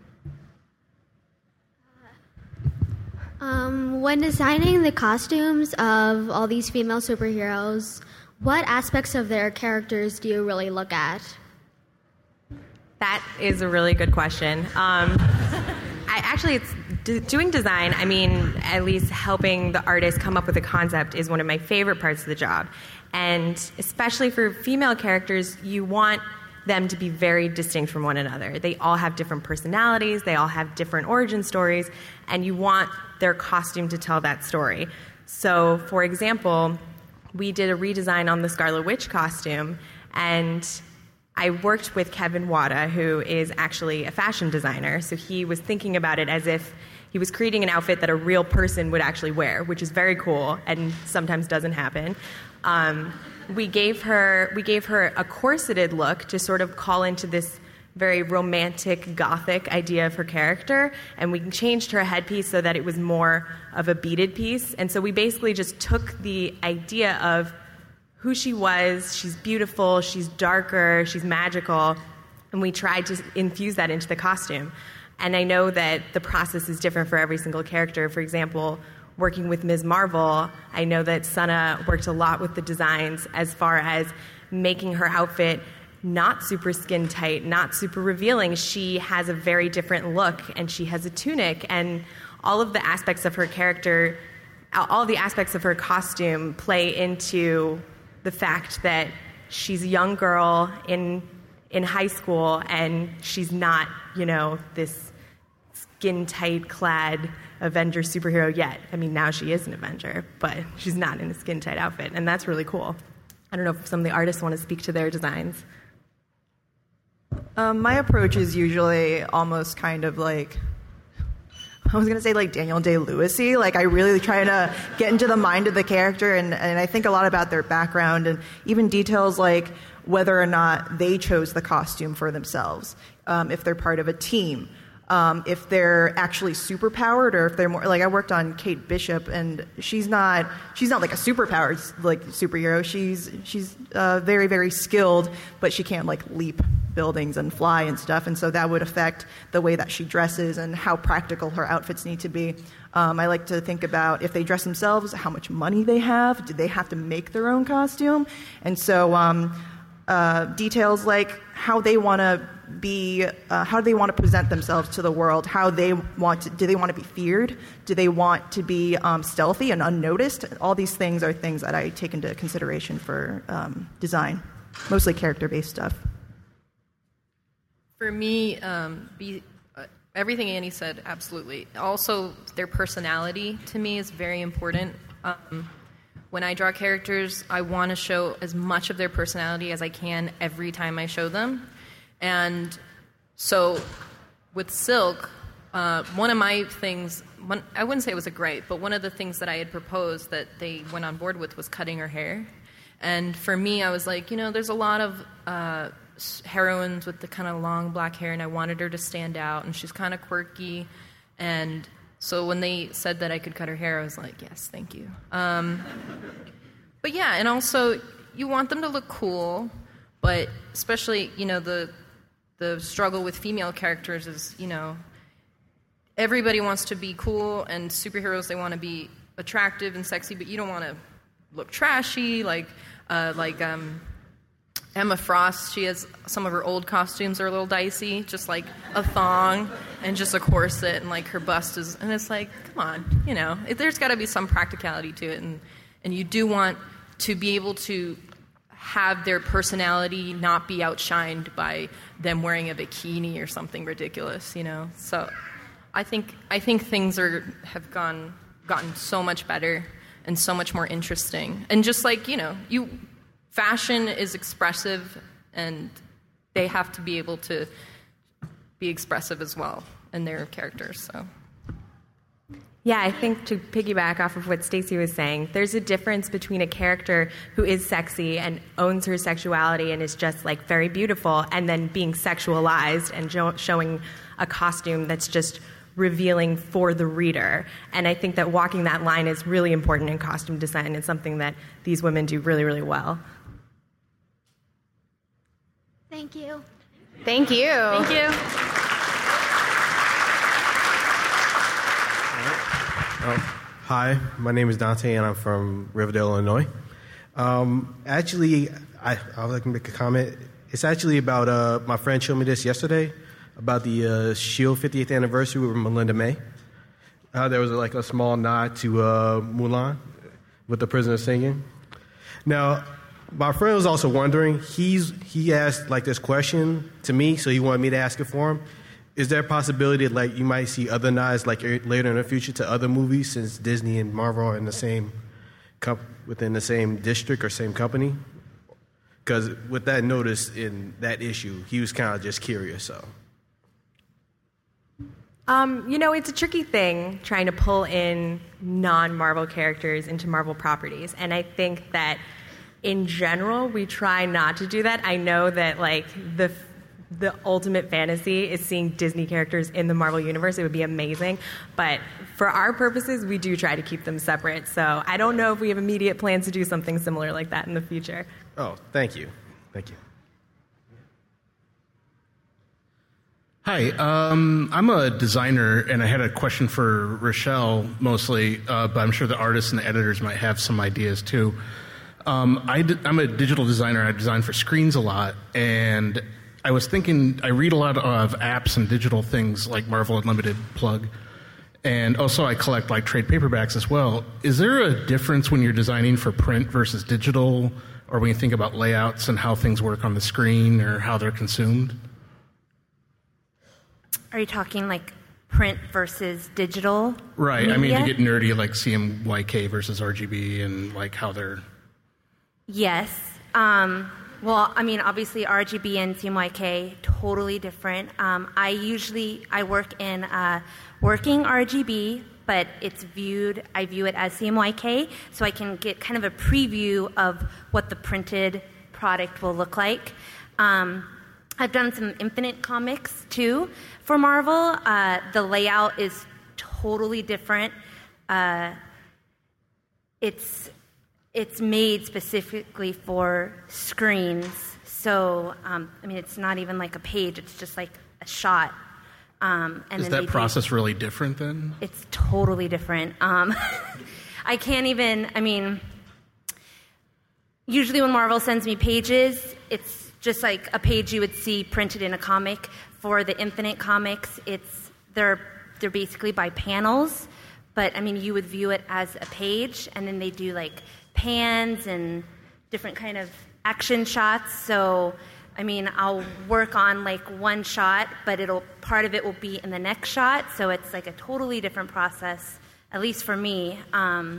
Speaker 12: Um, when designing the costumes of all these female superheroes, what aspects of their characters do you really look at?
Speaker 5: That is a really good question. Um, I actually, it's d- doing design. I mean, at least helping the artist come up with a concept is one of my favorite parts of the job, and especially for female characters, you want them to be very distinct from one another. They all have different personalities, they all have different origin stories, and you want their costume to tell that story. So, for example, we did a redesign on the Scarlet Witch costume, and I worked with Kevin Wada, who is actually a fashion designer, so he was thinking about it as if he was creating an outfit that a real person would actually wear, which is very cool and sometimes doesn't happen. Um, we gave her we gave her a corseted look to sort of call into this very romantic, gothic idea of her character, and we changed her headpiece so that it was more of a beaded piece. And so we basically just took the idea of who she was. She's beautiful, she's darker, she's magical, and we tried to infuse that into the costume. And I know that the process is different for every single character. For example, working with Miz Marvel, I know that Sana worked a lot with the designs as far as making her outfit not super skin tight, not super revealing. She has a very different look, and she has a tunic, and all of the aspects of her character, all the aspects of her costume play into the fact that she's a young girl in in high school, and she's not, you know, this skin tight clad Avenger superhero yet. I mean, now she is an Avenger, but she's not in a skin tight outfit, and that's really cool. I don't know if some of the artists want to speak to their designs.
Speaker 7: Um, my approach is usually almost kind of like, I was going to say like Daniel Day-Lewisy. Like I really try to get into the mind of the character, and, and I think a lot about their background and even details like whether or not they chose the costume for themselves, um, if they're part of a team. Um, if they're actually superpowered, or if they're more like I worked on Kate Bishop, and she's not she's not like a superpowered like superhero. She's she's uh, very very skilled, but she can't like leap buildings and fly and stuff, and so that would affect the way that she dresses and how practical her outfits need to be. Um, I like to think about if they dress themselves, how much money they have. Do they have to make their own costume? And so um, uh, details like how they want to be, uh, how do they want to present themselves to the world? How they want to, do they want to be feared? Do they want to be um, stealthy and unnoticed? All these things are things that I take into consideration for um, design, mostly character-based stuff.
Speaker 13: For me, um, be, uh, everything Annie said, absolutely. Also, their personality to me is very important. Um, when I draw characters, I want to show as much of their personality as I can every time I show them. And so with Silk, uh, one of my things, one, I wouldn't say it was a gripe, but one of the things that I had proposed that they went on board with was cutting her hair. And for me, I was like, you know, there's a lot of uh, heroines with the kind of long black hair, and I wanted her to stand out, and she's kind of quirky. And so when they said that I could cut her hair, I was like, yes, thank you. Um, but yeah, and also you want them to look cool, but especially, you know, the the struggle with female characters is, you know, everybody wants to be cool, and superheroes, they want to be attractive and sexy, but you don't want to look trashy, like uh, like um, Emma Frost. She has some of her old costumes are a little dicey, just like a thong and just a corset, and like her bust is, and it's like, come on, you know, it, there's got to be some practicality to it, and and you do want to be able to have their personality not be outshined by them wearing a bikini or something ridiculous, you know. So I think I think things are have gone gotten so much better and so much more interesting. And just like, you know, you fashion is expressive, and they have to be able to be expressive as well in their characters. So
Speaker 5: yeah, I think to piggyback off of what Stacey was saying, there's a difference between a character who is sexy and owns her sexuality and is just like very beautiful, and then being sexualized and jo- showing a costume that's just revealing for the reader. And I think that walking that line is really important in costume design. It's something that these women do really, really well.
Speaker 12: Thank you.
Speaker 5: Thank you.
Speaker 4: Thank you.
Speaker 14: Oh, hi, my name is Dante, and I'm from Riverdale, Illinois. Um, actually, I, I would like to make a comment. It's actually about, uh, my friend showed me this yesterday, about the uh, S H I E L D fiftieth anniversary with Melinda May. Uh, there was like a small nod to uh, Mulan with the prisoner singing. Now, my friend was also wondering, he's he asked like this question to me, so he wanted me to ask it for him. Is there a possibility that like you might see other nods like later in the future to other movies, since Disney and Marvel are in the same comp- within the same district or same company? Because with that notice in that issue, he was kind of just curious. So,
Speaker 5: um, you know, it's a tricky thing trying to pull in non-Marvel characters into Marvel properties, and I think that in general we try not to do that. I know that like the The ultimate fantasy is seeing Disney characters in the Marvel Universe. It would be amazing. But for our purposes, we do try to keep them separate. So I don't know if we have immediate plans to do something similar like that in the future.
Speaker 14: Oh, thank you. Thank you.
Speaker 15: Hi, um, I'm a designer, and I had a question for Rochelle mostly, uh, but I'm sure the artists and the editors might have some ideas too. Um, I d- I'm a digital designer. I design for screens a lot, and I was thinking, I read a lot of apps and digital things like Marvel Unlimited plug, and also I collect like trade paperbacks as well. Is there a difference when you're designing for print versus digital, or when you think about layouts and how things work on the screen or how they're consumed?
Speaker 6: Are you talking like print versus digital?
Speaker 15: Right.
Speaker 6: Media?
Speaker 15: I mean, to get nerdy, like C M Y K versus R G B and like how they're...
Speaker 6: Yes. Um, well, I mean, obviously R G B and C M Y K, totally different. Um, I usually, I work in uh, working R G B, but it's viewed, I view it as C M Y K, so I can get kind of a preview of what the printed product will look like. Um, I've done some Infinite comics, too, for Marvel. Uh, the layout is totally different. Uh, it's it's made specifically for screens. So, um, I mean, it's not even like a page. It's just like a shot. Um, and
Speaker 15: Is
Speaker 6: then
Speaker 15: that process do, really different, then?
Speaker 6: It's totally different. Um, I can't even, I mean, usually when Marvel sends me pages, it's just like a page you would see printed in a comic. For the Infinite comics, it's they're they're basically by panels, but I mean you would view it as a page, and then they do like pans and different kind of action shots. So I mean I'll work on like one shot, but it'll part of it will be in the next shot. So it's like a totally different process, at least for me. Um,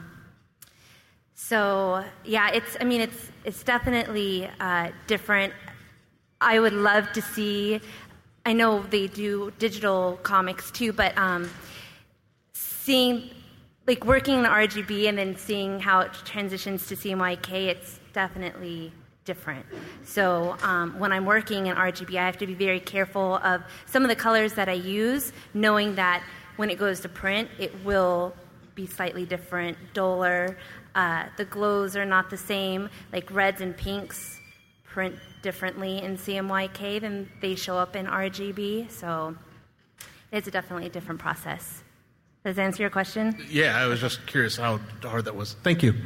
Speaker 6: so yeah, it's I mean it's it's definitely uh, different. I would love to see, I know they do digital comics too, but um, seeing, like working in R G B and then seeing how it transitions to C M Y K, it's definitely different. So um, when I'm working in R G B, I have to be very careful of some of the colors that I use, knowing that when it goes to print, it will be slightly different, duller. Uh, the glows are not the same, like reds and pinks print differently in C M Y K than they show up in R G B, so it's definitely a different process. Does that answer your question?
Speaker 15: Yeah, I was just curious how hard that was. Thank you.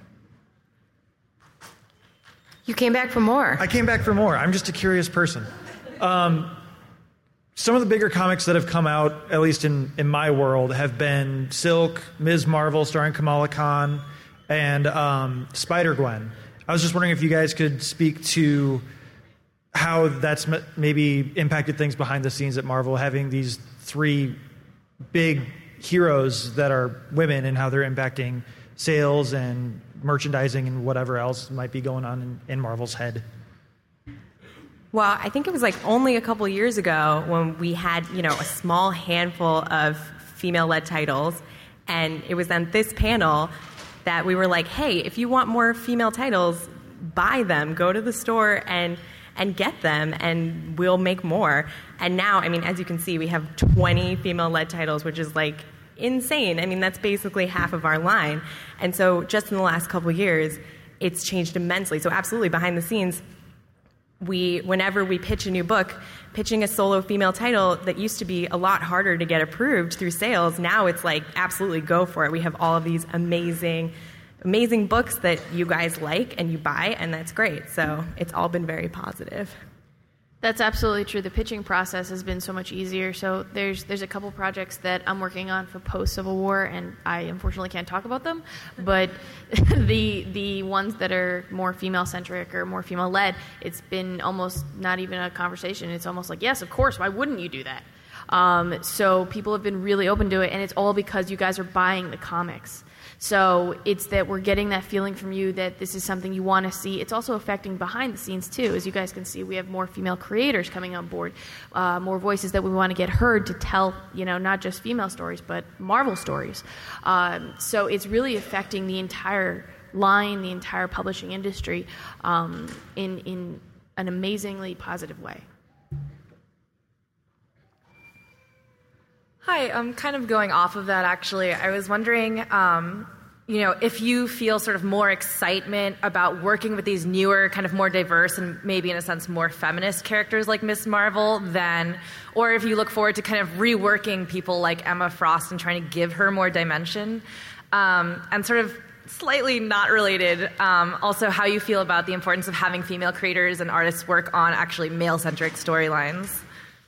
Speaker 3: You came back for more.
Speaker 9: I came back for more. I'm just a curious person. Um, some of the bigger comics that have come out, at least in, in my world, have been Silk, Miz Marvel starring Kamala Khan, and um, Spider-Gwen. I was just wondering if you guys could speak to how that's m- maybe impacted things behind the scenes at Marvel, having these three big heroes that are women and how they're impacting sales and merchandising and whatever else might be going on in, in Marvel's head.
Speaker 5: Well, I think it was like only a couple years ago when we had, you know, a small handful of female-led titles, and it was on this panel that we were like, hey, if you want more female titles, buy them. Go to the store and and get them, and we'll make more. And now, I mean, as you can see, we have twenty female-led titles, which is like insane. I mean, that's basically half of our line. And so just in the last couple of years, it's changed immensely. So absolutely, behind the scenes, we, whenever we pitch a new book, pitching a solo female title that used to be a lot harder to get approved through sales, now it's like, absolutely go for it. We have all of these amazing, amazing books that you guys like and you buy, and that's great. So it's all been very positive.
Speaker 4: That's absolutely true. The pitching process has been so much easier. So there's there's a couple projects that I'm working on for post-Civil War, and I unfortunately can't talk about them. But the the ones that are more female-centric or more female-led, it's been almost not even a conversation. It's almost like, yes, of course, why wouldn't you do that? Um, so people have been really open to it, and it's all because you guys are buying the comics. So it's that we're getting that feeling from you that this is something you want to see. It's also affecting behind the scenes, too. As you guys can see, we have more female creators coming on board, uh, more voices that we want to get heard to tell, you know, not just female stories, but Marvel stories. Um, so it's really affecting the entire line, the entire publishing industry um, in, in an amazingly positive way.
Speaker 16: Hi, I'm kind of going off of that, actually. I was wondering, um, you know, if you feel sort of more excitement about working with these newer, kind of more diverse and maybe in a sense more feminist characters like Miz Marvel than, or if you look forward to kind of reworking people like Emma Frost and trying to give her more dimension. Um, and sort of slightly not related, um, also how you feel about the importance of having female creators and artists work on actually male-centric storylines.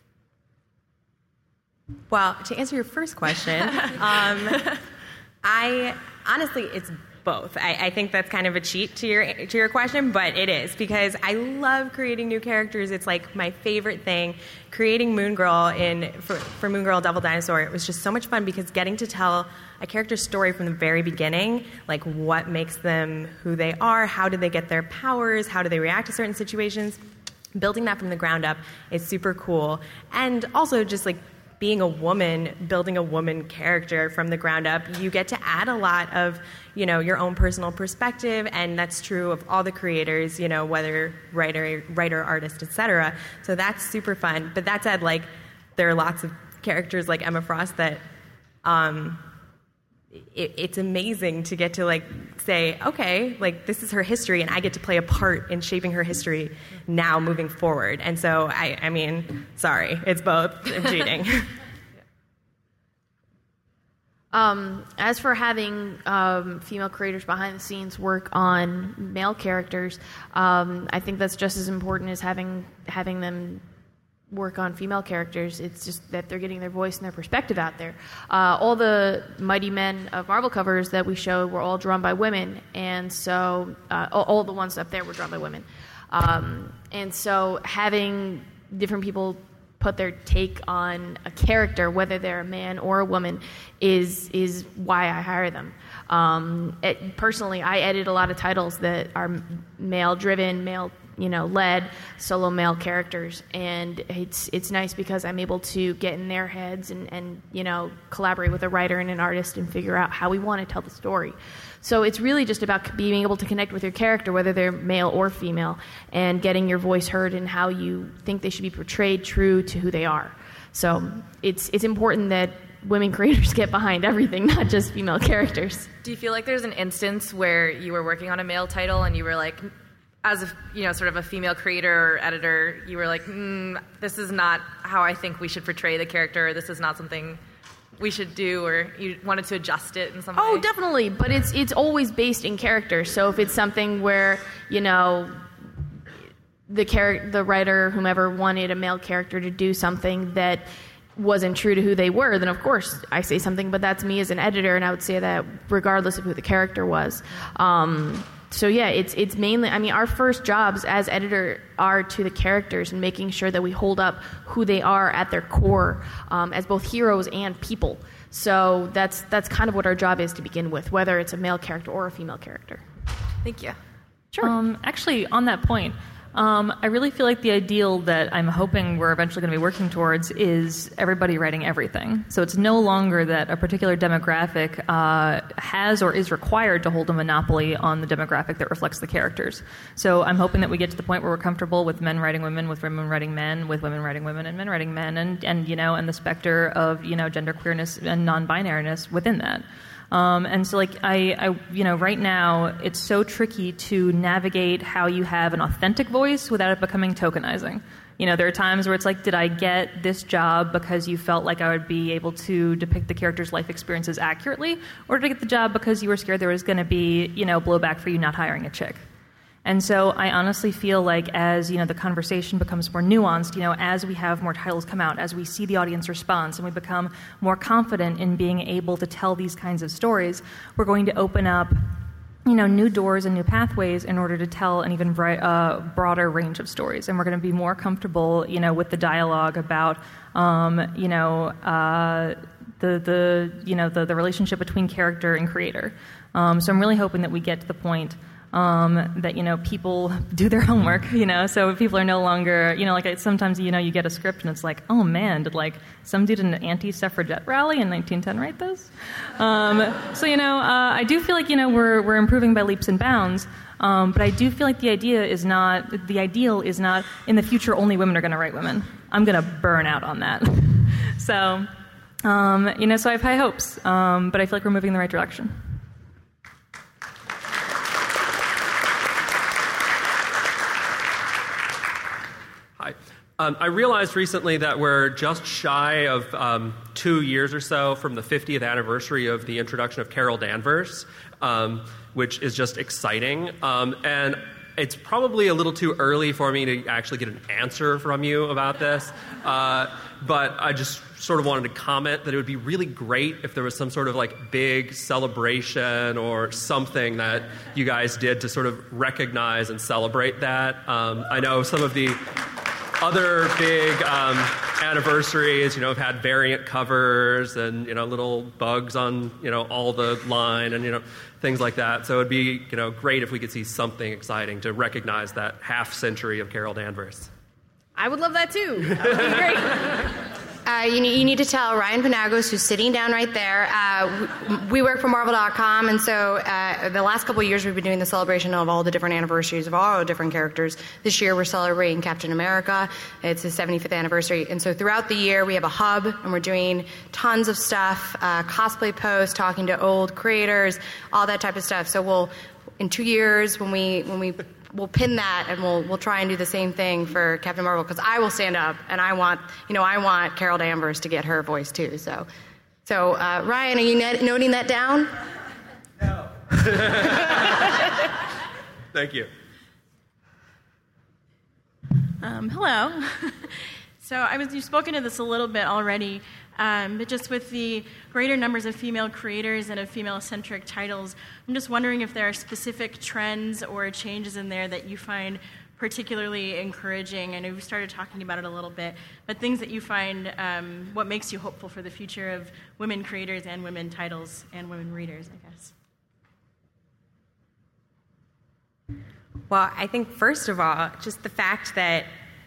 Speaker 5: Well, to answer your first question, um, I honestly, it's both. I, I think that's kind of a cheat to your to your question, but it is because I love creating new characters. It's like my favorite thing. Creating Moon Girl in for, for Moon Girl Devil Dinosaur, it was just so much fun because getting to tell a character's story from the very beginning, like what makes them who they are, how did they get their powers, how do they react to certain situations, building that from the ground up is super cool. And also just like being a woman, building a woman character from the ground up, you get to add a lot of, you know, your own personal perspective, and that's true of all the creators, you know, whether writer, writer, artist, et cetera. So that's super fun. But that said, like, there are lots of characters like Emma Frost that um, it, it's amazing to get to, like, say, okay, like, this is her history, and I get to play a part in shaping her history now moving forward. And so, I, I mean, sorry, it's both. I'm cheating.
Speaker 4: Um, as for having um, female creators behind the scenes work on male characters, um, I think that's just as important as having having them work on female characters. It's just that they're getting their voice and their perspective out there. Uh, all the Mighty Men of Marvel covers that we showed were all drawn by women, and so uh, all, all the ones up there were drawn by women. Um, and so having different people put their take on a character, whether they're a man or a woman, is is why I hire them. Um, it, personally, I edit a lot of titles that are male-driven, male, you know, led, solo male characters, and it's it's nice because I'm able to get in their heads and, and you know, collaborate with a writer and an artist and figure out how we want to tell the story. So it's really just about being able to connect with your character, whether they're male or female, and getting your voice heard and how you think they should be portrayed true to who they are. So it's it's important that women creators get behind everything, not just female characters.
Speaker 16: Do you feel like there's an instance where you were working on a male title and you were like, as a, you know, sort of a female creator or editor, you were like, mm, this is not how I think we should portray the character, or this is not something we should do, or you wanted to adjust it in some way?
Speaker 4: Oh, definitely, but it's it's always based in character. So if it's something where, you know, the char- the writer, whomever, wanted a male character to do something that wasn't true to who they were, then of course I say something, but that's me as an editor, and I would say that regardless of who the character was. Um, so yeah, it's it's mainly, I mean, our first jobs as editor are to the characters and making sure that we hold up who they are at their core, um, as both heroes and people. So that's that's kind of what our job is to begin with, whether it's a male character or a female character.
Speaker 16: Thank you.
Speaker 8: Sure. Um, actually, on that point, um, I really feel like the ideal that I'm hoping we're eventually going to be working towards is everybody writing everything. So it's no longer that a particular demographic uh, has or is required to hold a monopoly on the demographic that reflects the characters. So I'm hoping that we get to the point where we're comfortable with men writing women, with women writing men, with women writing women, and men writing men, and, and you know, and the specter of, you know, gender queerness and non-binariness within that. Um, and so, like, I, I, you know, right now, it's so tricky to navigate how you have an authentic voice without it becoming tokenizing. You know, there are times where it's like, did I get this job because you felt like I would be able to depict the character's life experiences accurately? Or did I get the job because you were scared there was going to be, you know, blowback for you not hiring a chick? And so I honestly feel like as, you know, the conversation becomes more nuanced, you know, as we have more titles come out, as we see the audience response and we become more confident in being able to tell these kinds of stories, we're going to open up, you know, new doors and new pathways in order to tell an even bri- uh, broader range of stories. And we're going to be more comfortable, you know, with the dialogue about, um, you know, uh, the, the, you know, the, the relationship between character and creator. Um, so I'm really hoping that we get to the point Um, that, you know, people do their homework, you know, so people are no longer, you know, like I, sometimes, you know, you get a script and it's like, oh man, did like some dude in an anti-suffragette rally in nineteen ten write this? Um, so, you know, uh, I do feel like, you know, we're, we're improving by leaps and bounds, um, but I do feel like the idea is not, the ideal is not in the future only women are going to write women. I'm going to burn out on that. So, Um, you know, so I have high hopes, um, but I feel like we're moving in the right direction.
Speaker 17: Hi. Um, I realized recently that we're just shy of um, two years or so from the fiftieth anniversary of the introduction of Carol Danvers, um, which is just exciting. Um, and it's probably a little too early for me to actually get an answer from you about this. Uh, but I just sort of wanted to comment that it would be really great if there was some sort of like big celebration or something that you guys did to sort of recognize and celebrate that. Um, I know some of the other big um, anniversaries, you know, have had variant covers and, you know, little bugs on, you know, all the line and, you know, things like that. So it'd be, you know, great if we could see something exciting to recognize that half century of Carol Danvers.
Speaker 4: I would love that too. That would be great.
Speaker 3: Uh, you, need, you need to tell Ryan Panagos, who's sitting down right there. Uh, we, we work for Marvel dot com, and so uh, the last couple of years we've been doing the celebration of all the different anniversaries of all the different characters. This year we're celebrating Captain America. It's his seventy-fifth anniversary. And so throughout the year we have a hub, and we're doing tons of stuff, uh, cosplay posts, talking to old creators, all that type of stuff. So we'll, in two years, when we when we we'll pin that, and we'll we'll try and do the same thing for Captain Marvel, because I will stand up and I want you know I want Carol Danvers to get her voice too. So, so uh, Ryan, are you net- noting that down?
Speaker 17: No. Thank you.
Speaker 18: Um, hello. So I was you've spoken to this a little bit already, um, but just with the greater numbers of female creators and of female-centric titles, I'm just wondering if there are specific trends or changes in there that you find particularly encouraging. I know we started talking about it a little bit, but things that you find, um, what makes you hopeful for the future of women creators and women titles and women readers, I guess.
Speaker 5: Well, I think first of all, just the fact that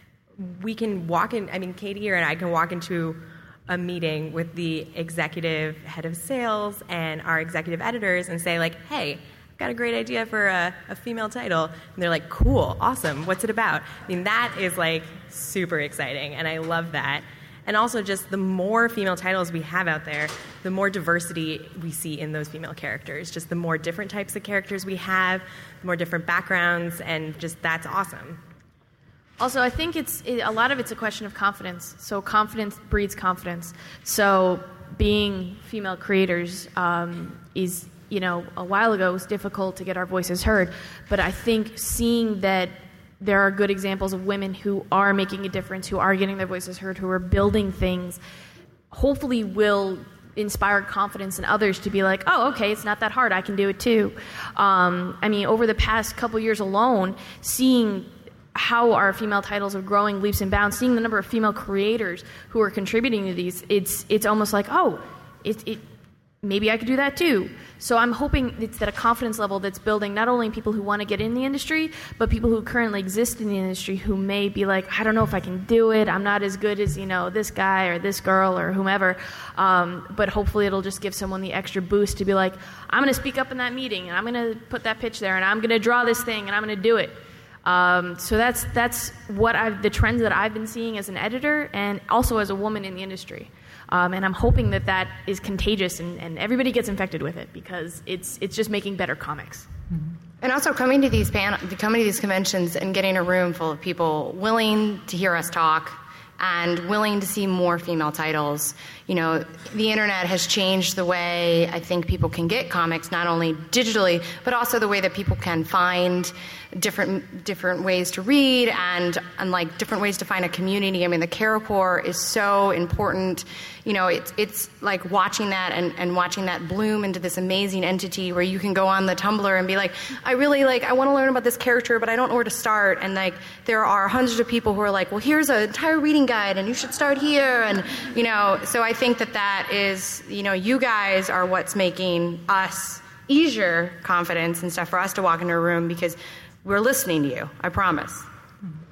Speaker 5: we can walk in, I mean, Katie and I can walk into a meeting with the executive head of sales and our executive editors and say, like, hey, I've got a great idea for a, a female title. And they're like, cool, awesome, what's it about? I mean, that is, like, super exciting, and I love that. And also just the more female titles we have out there, the more diversity we see in those female characters. Just the more different types of characters we have, the more different backgrounds, and just that's awesome.
Speaker 4: Also, I think it's it, a lot of it's a question of confidence. So confidence breeds confidence. So being female creators um, is, you know, a while ago it was difficult to get our voices heard. But I think seeing that there are good examples of women who are making a difference, who are getting their voices heard, who are building things, hopefully will inspire confidence in others to be like, oh, okay, it's not that hard. I can do it too. Um, I mean, over the past couple years alone, seeing how our female titles are growing leaps and bounds, seeing the number of female creators who are contributing to these, it's it's almost like, oh, it, it maybe I could do that too. So I'm hoping it's that a confidence level that's building not only people who want to get in the industry, but people who currently exist in the industry who may be like, I don't know if I can do it. I'm not as good as, you know, this guy or this girl or whomever. Um, but hopefully it'll just give someone the extra boost to be like, I'm going to speak up in that meeting, and I'm going to put that pitch there, and I'm going to draw this thing, and I'm going to do it. Um, so that's that's what I've, the trends that I've been seeing as an editor and also as a woman in the industry. Um, and I'm hoping that that is contagious and, and everybody gets infected with it, because it's it's just making better comics.
Speaker 3: And also coming to these pan- coming to these conventions and getting a room full of people willing to hear us talk and willing to see more female titles. You know, the internet has changed the way I think people can get comics, not only digitally, but also the way that people can find different different ways to read and, and like different ways to find a community. I mean, the Carol Corps is so important. You know, it's it's like watching that and, and watching that bloom into this amazing entity where you can go on the Tumblr and be like, I really like, I want to learn about this character, but I don't know where to start. And like, there are hundreds of people who are like, well, here's an entire reading guide and you should start here. And, you know, so I think that that is, you know, you guys are what's making us easier confidence and stuff for us to walk into a room, because we're listening to you, I promise.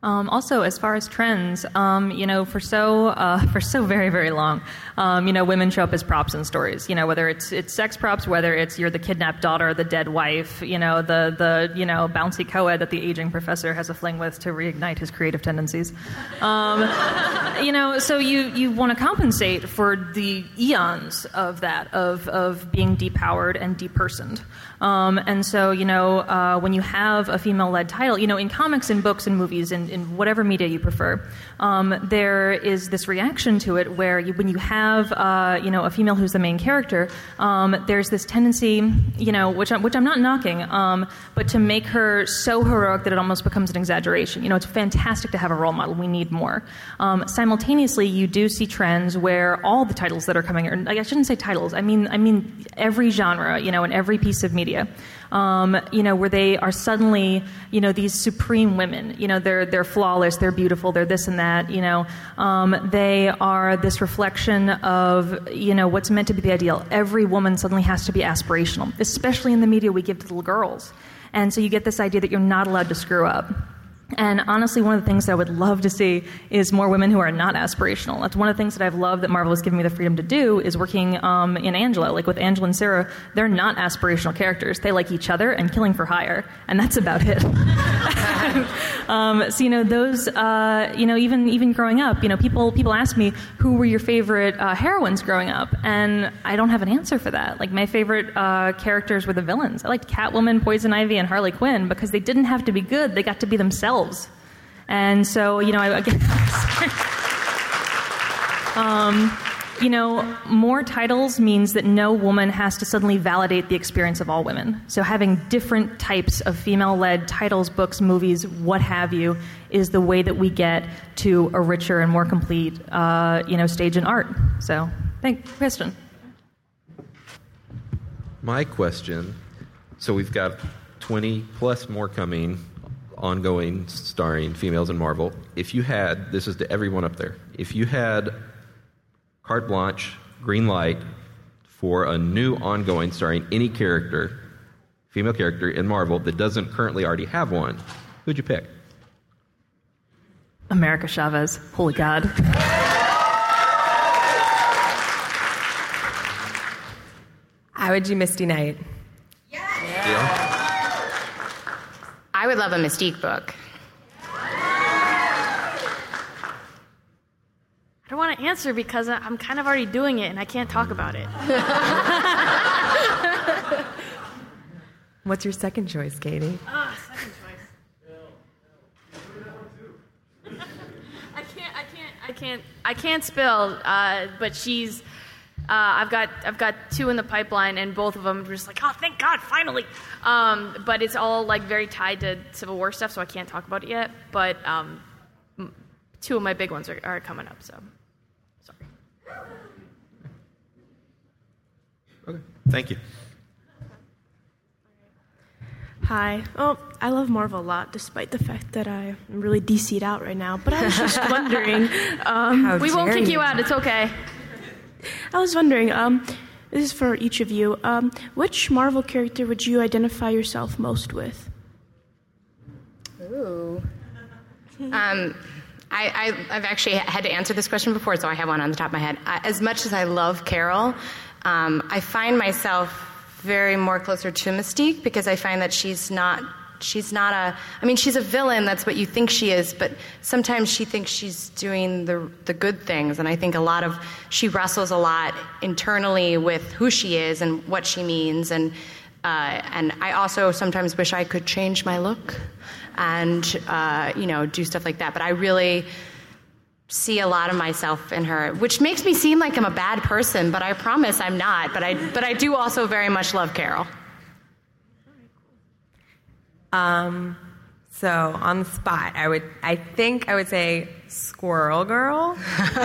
Speaker 8: Um, also, as far as trends, um, you know, for so uh, for so very very long, um, you know, women show up as props in stories. You know, whether it's it's sex props, whether it's you're the kidnapped daughter, the dead wife, you know, the the you know bouncy co-ed that the aging professor has a fling with to reignite his creative tendencies. Um, you know, so you you want to compensate for the eons of that of of being depowered and depersoned. Um, and so, you know, uh, when you have a female-led title, you know, in comics and books and movies and in whatever media you prefer, um, there is this reaction to it where you, when you have, uh, you know, a female who's the main character, um, there's this tendency, you know, which I'm, which I'm not knocking, um, but to make her so heroic that it almost becomes an exaggeration. You know, it's fantastic to have a role model. We need more. Um, simultaneously, you do see trends where all the titles that are coming, or I shouldn't say titles, I mean, I mean every genre, you know, in every piece of media. Um, you know, where they are suddenly, you know, these supreme women. You know, they're they're flawless, they're beautiful, they're this and that. You know, um, they are this reflection of, you know, what's meant to be the ideal. Every woman suddenly has to be aspirational, especially in the media we give to little girls. And so you get this idea that you're not allowed to screw up. And honestly, one of the things I would love to see is more women who are not aspirational. That's one of the things that I've loved that Marvel has given me the freedom to do is working um, in Angela. Like with Angela and Sarah, they're not aspirational characters. They like each other and killing for hire, and that's about it. um, so, you know, those, uh, you know, even even growing up, you know, people people ask me, who were your favorite uh, heroines growing up? And I don't have an answer for that. Like, my favorite uh, characters were the villains. I liked Catwoman, Poison Ivy, and Harley Quinn because they didn't have to be good. They got to be themselves. And so, you know, I, again, um, you know, more titles means that no woman has to suddenly validate the experience of all women. So having different types of female-led titles, books, movies, what have you, is the way that we get to a richer and more complete, uh, you know, stage in art. So, thank you. Question.
Speaker 19: My question, so we've got twenty plus more coming, ongoing, starring females in Marvel. If you had, this is to everyone up there, if you had carte blanche, green light for a new ongoing starring any character, female character in Marvel that doesn't currently already have one, who'd you pick?
Speaker 8: America Chavez. Holy God.
Speaker 5: I would do Misty Knight.
Speaker 19: Yeah.
Speaker 3: I would love a Mystique book.
Speaker 4: I don't want to answer because I'm kind of already doing it and I can't talk about it.
Speaker 5: What's your second choice, Katie?
Speaker 4: Ah, second choice. I can't. I can't. I can't. I can't spill. Uh, but she's. Uh, I've got. I've got two in the pipeline, and both of them are just like, oh, thank God, finally. Um, but it's all like very tied to Civil War stuff, so I can't talk about it yet. But um, two of my big ones are, are coming up. So, sorry.
Speaker 19: Okay. Thank you.
Speaker 20: Hi. Oh, I love Marvel a lot, despite the fact that I'm really D C'd out right now. But I was just wondering. Um,
Speaker 4: we won't kick you out. It's okay.
Speaker 20: I was wondering. Um, this is for each of you. Um, which Marvel character would you identify yourself most with?
Speaker 3: Ooh. Um, I, I, I've actually had to answer this question before, so I have one on the top of my head. Uh, as much as I love Carol, um, I find myself very more closer to Mystique because I find that she's not she's not a I mean she's a villain, that's what you think she is, but sometimes she thinks she's doing the the good things, and I think a lot of she wrestles a lot internally with who she is and what she means, and uh, and I also sometimes wish I could change my look and uh, you know do stuff like that, but I really see a lot of myself in her, which makes me seem like I'm a bad person, but I promise I'm not. But I, but I do also very much love Carol.
Speaker 5: Um, so on the spot, I would, I think I would say Squirrel Girl. um,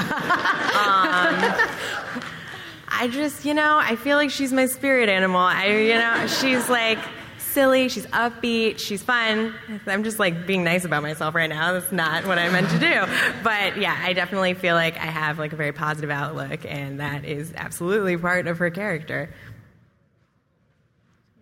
Speaker 5: I just, you know, I feel like she's my spirit animal. I, you know, she's like silly, she's upbeat, she's fun. I'm just like being nice about myself right now. That's not what I meant to do. But yeah, I definitely feel like I have like a very positive outlook, and that is absolutely part of her character.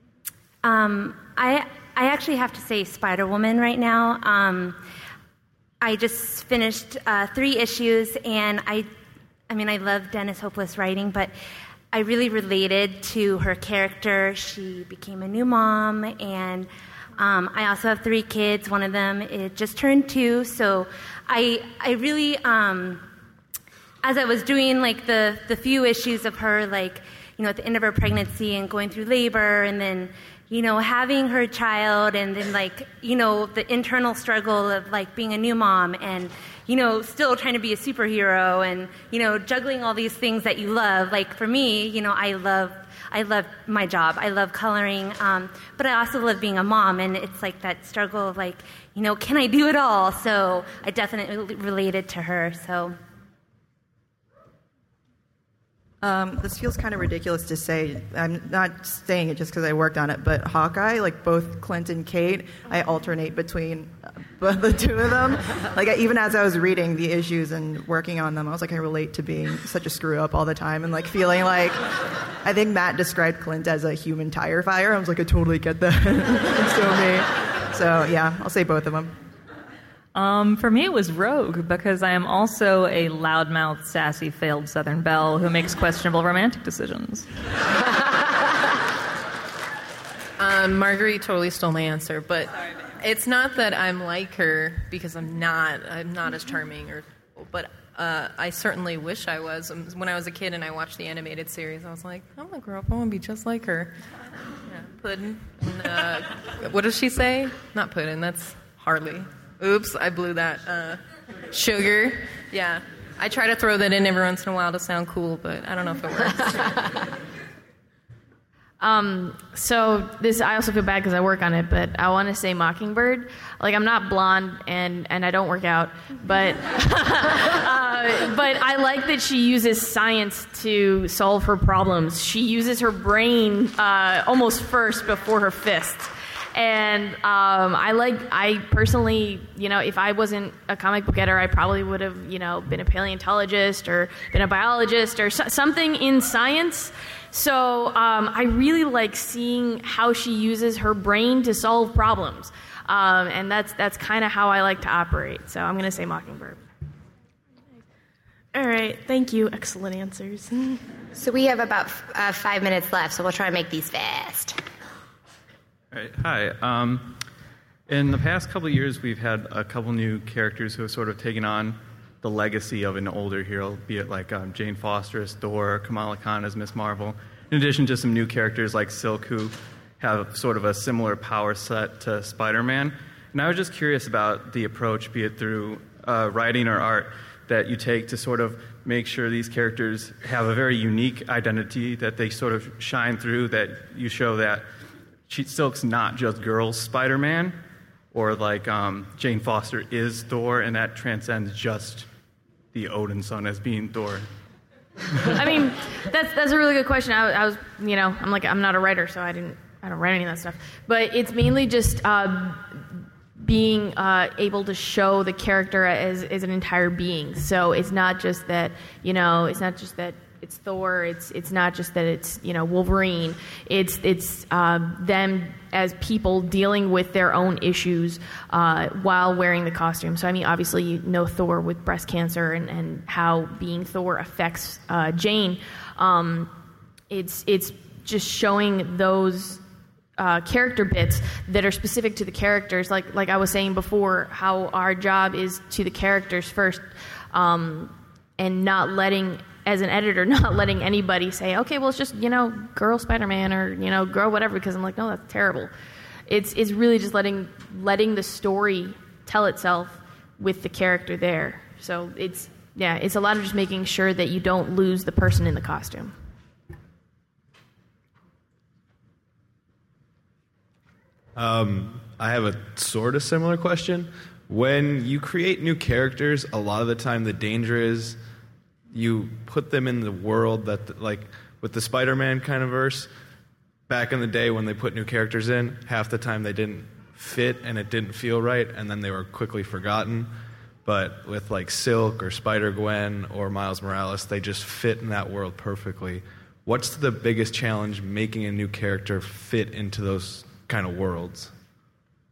Speaker 6: Um, I I actually have to say Spider-Woman right now. Um, I just finished uh, three issues, and I, I mean, I love Dennis Hopeless writing, but I really related to her character. She became a new mom, and um, I also have three kids. One of them it just turned two, so I, I really, um, as I was doing like the the few issues of her, like you know, at the end of her pregnancy and going through labor, and then you know, having her child, and then like you know, the internal struggle of like being a new mom and you know, still trying to be a superhero and, you know, juggling all these things that you love. Like for me, you know, I love, I love my job. I love coloring, um, but I also love being a mom. And it's like that struggle of like, you know, can I do it all? So I definitely related to her. So.
Speaker 7: Um, this feels kind of ridiculous to say. I'm not saying it just because I worked on it, but Hawkeye, like both Clint and Kate, I alternate between uh, the two of them. Like I, even as I was reading the issues and working on them, I was like, I relate to being such a screw up all the time and like feeling like. I think Matt described Clint as a human tire fire. I was like, I totally get that. It's so me. So yeah, I'll say both of them.
Speaker 8: Um, for me, it was Rogue, because I am also a loudmouth, sassy, failed Southern belle who makes questionable romantic decisions.
Speaker 13: um, Marguerite totally stole my answer, but it's not that I'm like her, because I'm not. I'm not as charming, or, but uh, I certainly wish I was. When I was a kid and I watched the animated series, I was like, I'm gonna grow up. I want to be just like her. Yeah, Puddin'. And, uh, what does she say? Not Puddin'. That's Harley. Oops, I blew that. Uh, sugar. Yeah. I try to throw that in every once in a while to sound cool, but I don't know if it works.
Speaker 4: um, so this, I also feel bad because I work on it, but I want to say Mockingbird. Like, I'm not blonde and, and I don't work out, but uh, but I like that she uses science to solve her problems. She uses her brain uh, almost first before her fists. And um, I like, I personally, you know, if I wasn't a comic book editor, I probably would have, you know, been a paleontologist or been a biologist or so, something in science. So um, I really like seeing how she uses her brain to solve problems. Um, and that's that's kind of how I like to operate. So I'm going to say Mockingbird.
Speaker 20: All right. Thank you. Excellent answers.
Speaker 3: So we have about uh, five minutes left, so we'll try to make these fast.
Speaker 21: All right. Hi. Um, in the past couple of years, we've had a couple new characters who have sort of taken on the legacy of an older hero, be it like um, Jane Foster as Thor, Kamala Khan as Miss Marvel. In addition to some new characters like Silk, who have sort of a similar power set to Spider-Man. And I was just curious about the approach, be it through uh, writing or art, that you take to sort of make sure these characters have a very unique identity, that they sort of shine through, that you show that She, Silk's not just girls Spider-Man, or like um, Jane Foster is Thor, and that transcends just the Odin son as being Thor.
Speaker 4: I mean, that's that's a really good question. I, I was, you know, I'm like, I'm not a writer, so I didn't, I don't write any of that stuff. But it's mainly just uh, being uh, able to show the character as, as an entire being. So it's not just that, you know, it's not just that it's Thor. It's it's not just that it's, you know, Wolverine. It's it's um, them as people dealing with their own issues uh, while wearing the costume. So I mean, obviously you know Thor with breast cancer and, and how being Thor affects uh, Jane. Um, it's it's just showing those uh, character bits that are specific to the characters. Like like I was saying before, how our job is to the characters first, um, and not letting. As an editor, not letting anybody say, okay, well, it's just, you know, girl Spider-Man or, you know, girl whatever, because I'm like, no, that's terrible. It's it's really just letting letting the story tell itself with the character there. So it's, yeah, it's a lot of just making sure that you don't lose the person in the costume.
Speaker 22: Um, I have a sort of similar question. When you create new characters, a lot of the time the danger is you put them in the world that, like, with the Spider-Man kind of verse, back in the day when they put new characters in, half the time they didn't fit and it didn't feel right, and then they were quickly forgotten. But with, like, Silk or Spider-Gwen or Miles Morales, they just fit in that world perfectly. What's the biggest challenge making a new character fit into those kind of worlds?
Speaker 7: I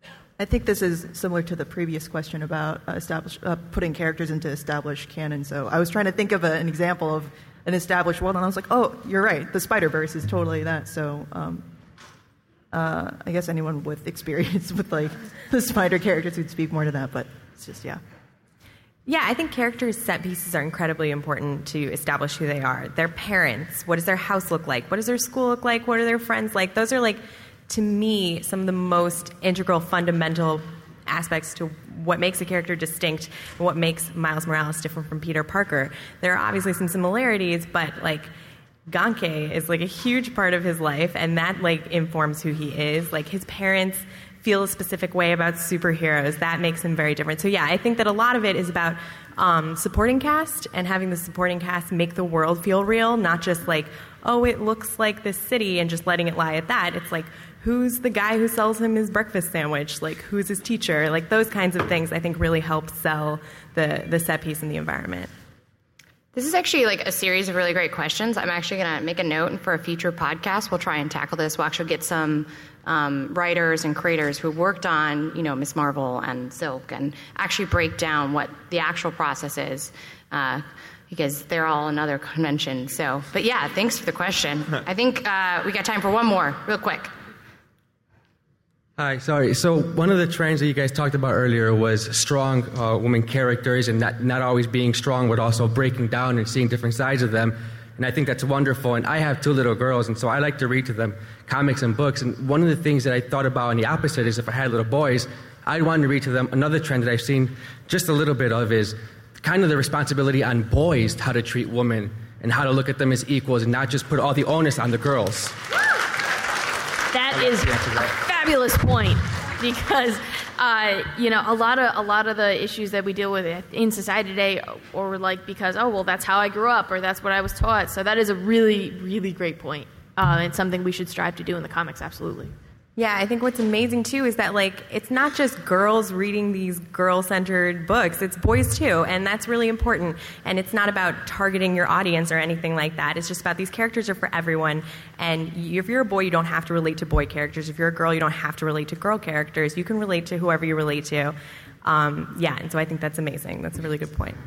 Speaker 7: I think this is similar to the previous question about uh, establish, uh, putting characters into established canon. So I was trying to think of a, an example of an established world, and I was like, oh, you're right. The Spider-Verse is totally that. So um, uh, I guess anyone with experience with like the spider characters would speak more to that, but it's just, yeah.
Speaker 5: Yeah, I think characters' set pieces are incredibly important to establish who they are. Their parents, what does their house look like? What does their school look like? What are their friends like? Those are, like, to me, some of the most integral, fundamental aspects to what makes a character distinct and what makes Miles Morales different from Peter Parker. There are obviously some similarities, but, like, Ganke is, like, a huge part of his life, and that, like, informs who he is. Like, his parents feel a specific way about superheroes. That makes him very different. So yeah, I think that a lot of it is about um, supporting cast and having the supporting cast make the world feel real, not just like, oh, it looks like this city and just letting it lie at that. It's like, who's the guy who sells him his breakfast sandwich? Like, who's his teacher? Like, those kinds of things I think really help sell the, the set piece and the environment.
Speaker 3: This is actually like a series of really great questions. I'm actually going to make a note, and for a future podcast, we'll try and tackle this. We'll actually get some um, writers and creators who worked on, you know, Miz Marvel and Silk, and actually break down what the actual process is, uh, because they're all another convention. So, but yeah, thanks for the question. I think uh, we got time for one more, real quick.
Speaker 1: Hi, sorry. So one of the trends that you guys talked about earlier was strong uh, women characters, and not, not always being strong, but also breaking down and seeing different sides of them. And I think that's wonderful. And I have two little girls, and so I like to read to them comics and books. And one of the things that I thought about on the opposite is if I had little boys, I'd want to read to them. Another trend that I've seen just a little bit of is kind of the responsibility on boys how to treat women and how to look at them as equals and not just put all the onus on the girls.
Speaker 4: That is a fabulous point, because uh, you know a lot of a lot of the issues that we deal with in society today, or like because oh well that's how I grew up or that's what I was taught. So that is a really really great point, uh, and something we should strive to do in the comics. Absolutely.
Speaker 5: Yeah, I think what's amazing, too, is that, like, it's not just girls reading these girl-centered books. It's boys, too, and that's really important. And it's not about targeting your audience or anything like that. It's just about these characters are for everyone. And if you're a boy, you don't have to relate to boy characters. If you're a girl, you don't have to relate to girl characters. You can relate to whoever you relate to. Um, yeah, and so I think that's amazing. That's a really good point.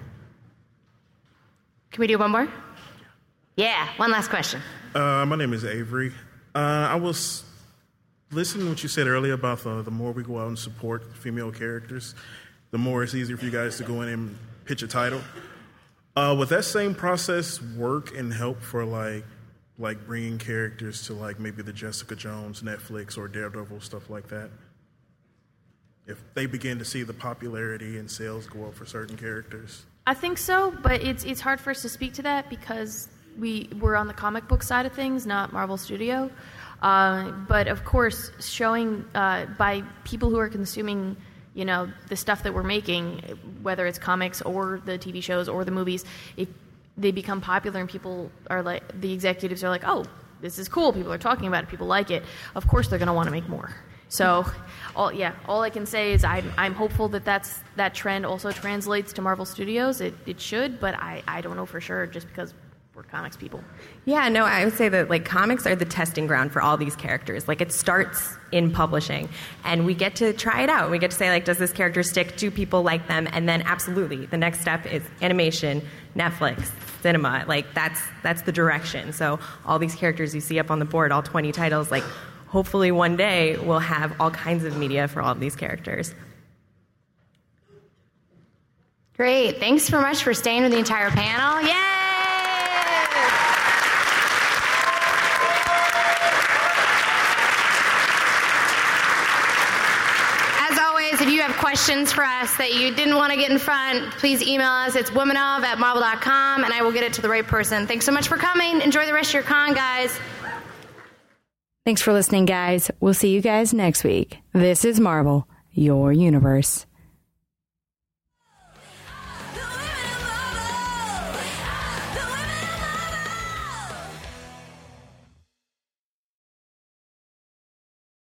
Speaker 3: Can we do one more? Yeah, one last question.
Speaker 2: Uh, my name is Avery. Uh, I was... Listening to what you said earlier about the, the more we go out and support female characters, the more it's easier for you guys to go in and pitch a title. Uh, would that same process work and help for like like bringing characters to like maybe the Jessica Jones, Netflix, or Daredevil, stuff like that? If they begin to see the popularity and sales go up for certain characters?
Speaker 4: I think so, but it's it's hard for us to speak to that because we we're on the comic book side of things, not Marvel Studio. Uh, but of course, showing uh, by people who are consuming, you know, the stuff that we're making, whether it's comics or the T V shows or the movies, if they become popular and people are like, the executives are like, oh, this is cool. People are talking about it. People like it. Of course, they're going to want to make more. So, all yeah, all I can say is I'm I'm hopeful that that's that trend also translates to Marvel Studios. It it should, but I I don't know for sure just because we're comics people.
Speaker 5: Yeah, no, I would say that like comics are the testing ground for all these characters. Like it starts in publishing, and we get to try it out. We get to say like, does this character stick? Do people like them? And then absolutely, the next step is animation, Netflix, cinema. Like that's that's the direction. So all these characters you see up on the board, all twenty titles, like hopefully one day we'll have all kinds of media for all of these characters.
Speaker 3: Great. Thanks so much for staying with the entire panel. Yay! If you have questions for us that you didn't want to get in front, please email us. It's womanov at marvel dot com, and I will get it to the right person. Thanks so much for coming. Enjoy the rest of your con, guys.
Speaker 23: Thanks for listening, guys. We'll see you guys next week. This is Marvel, your universe.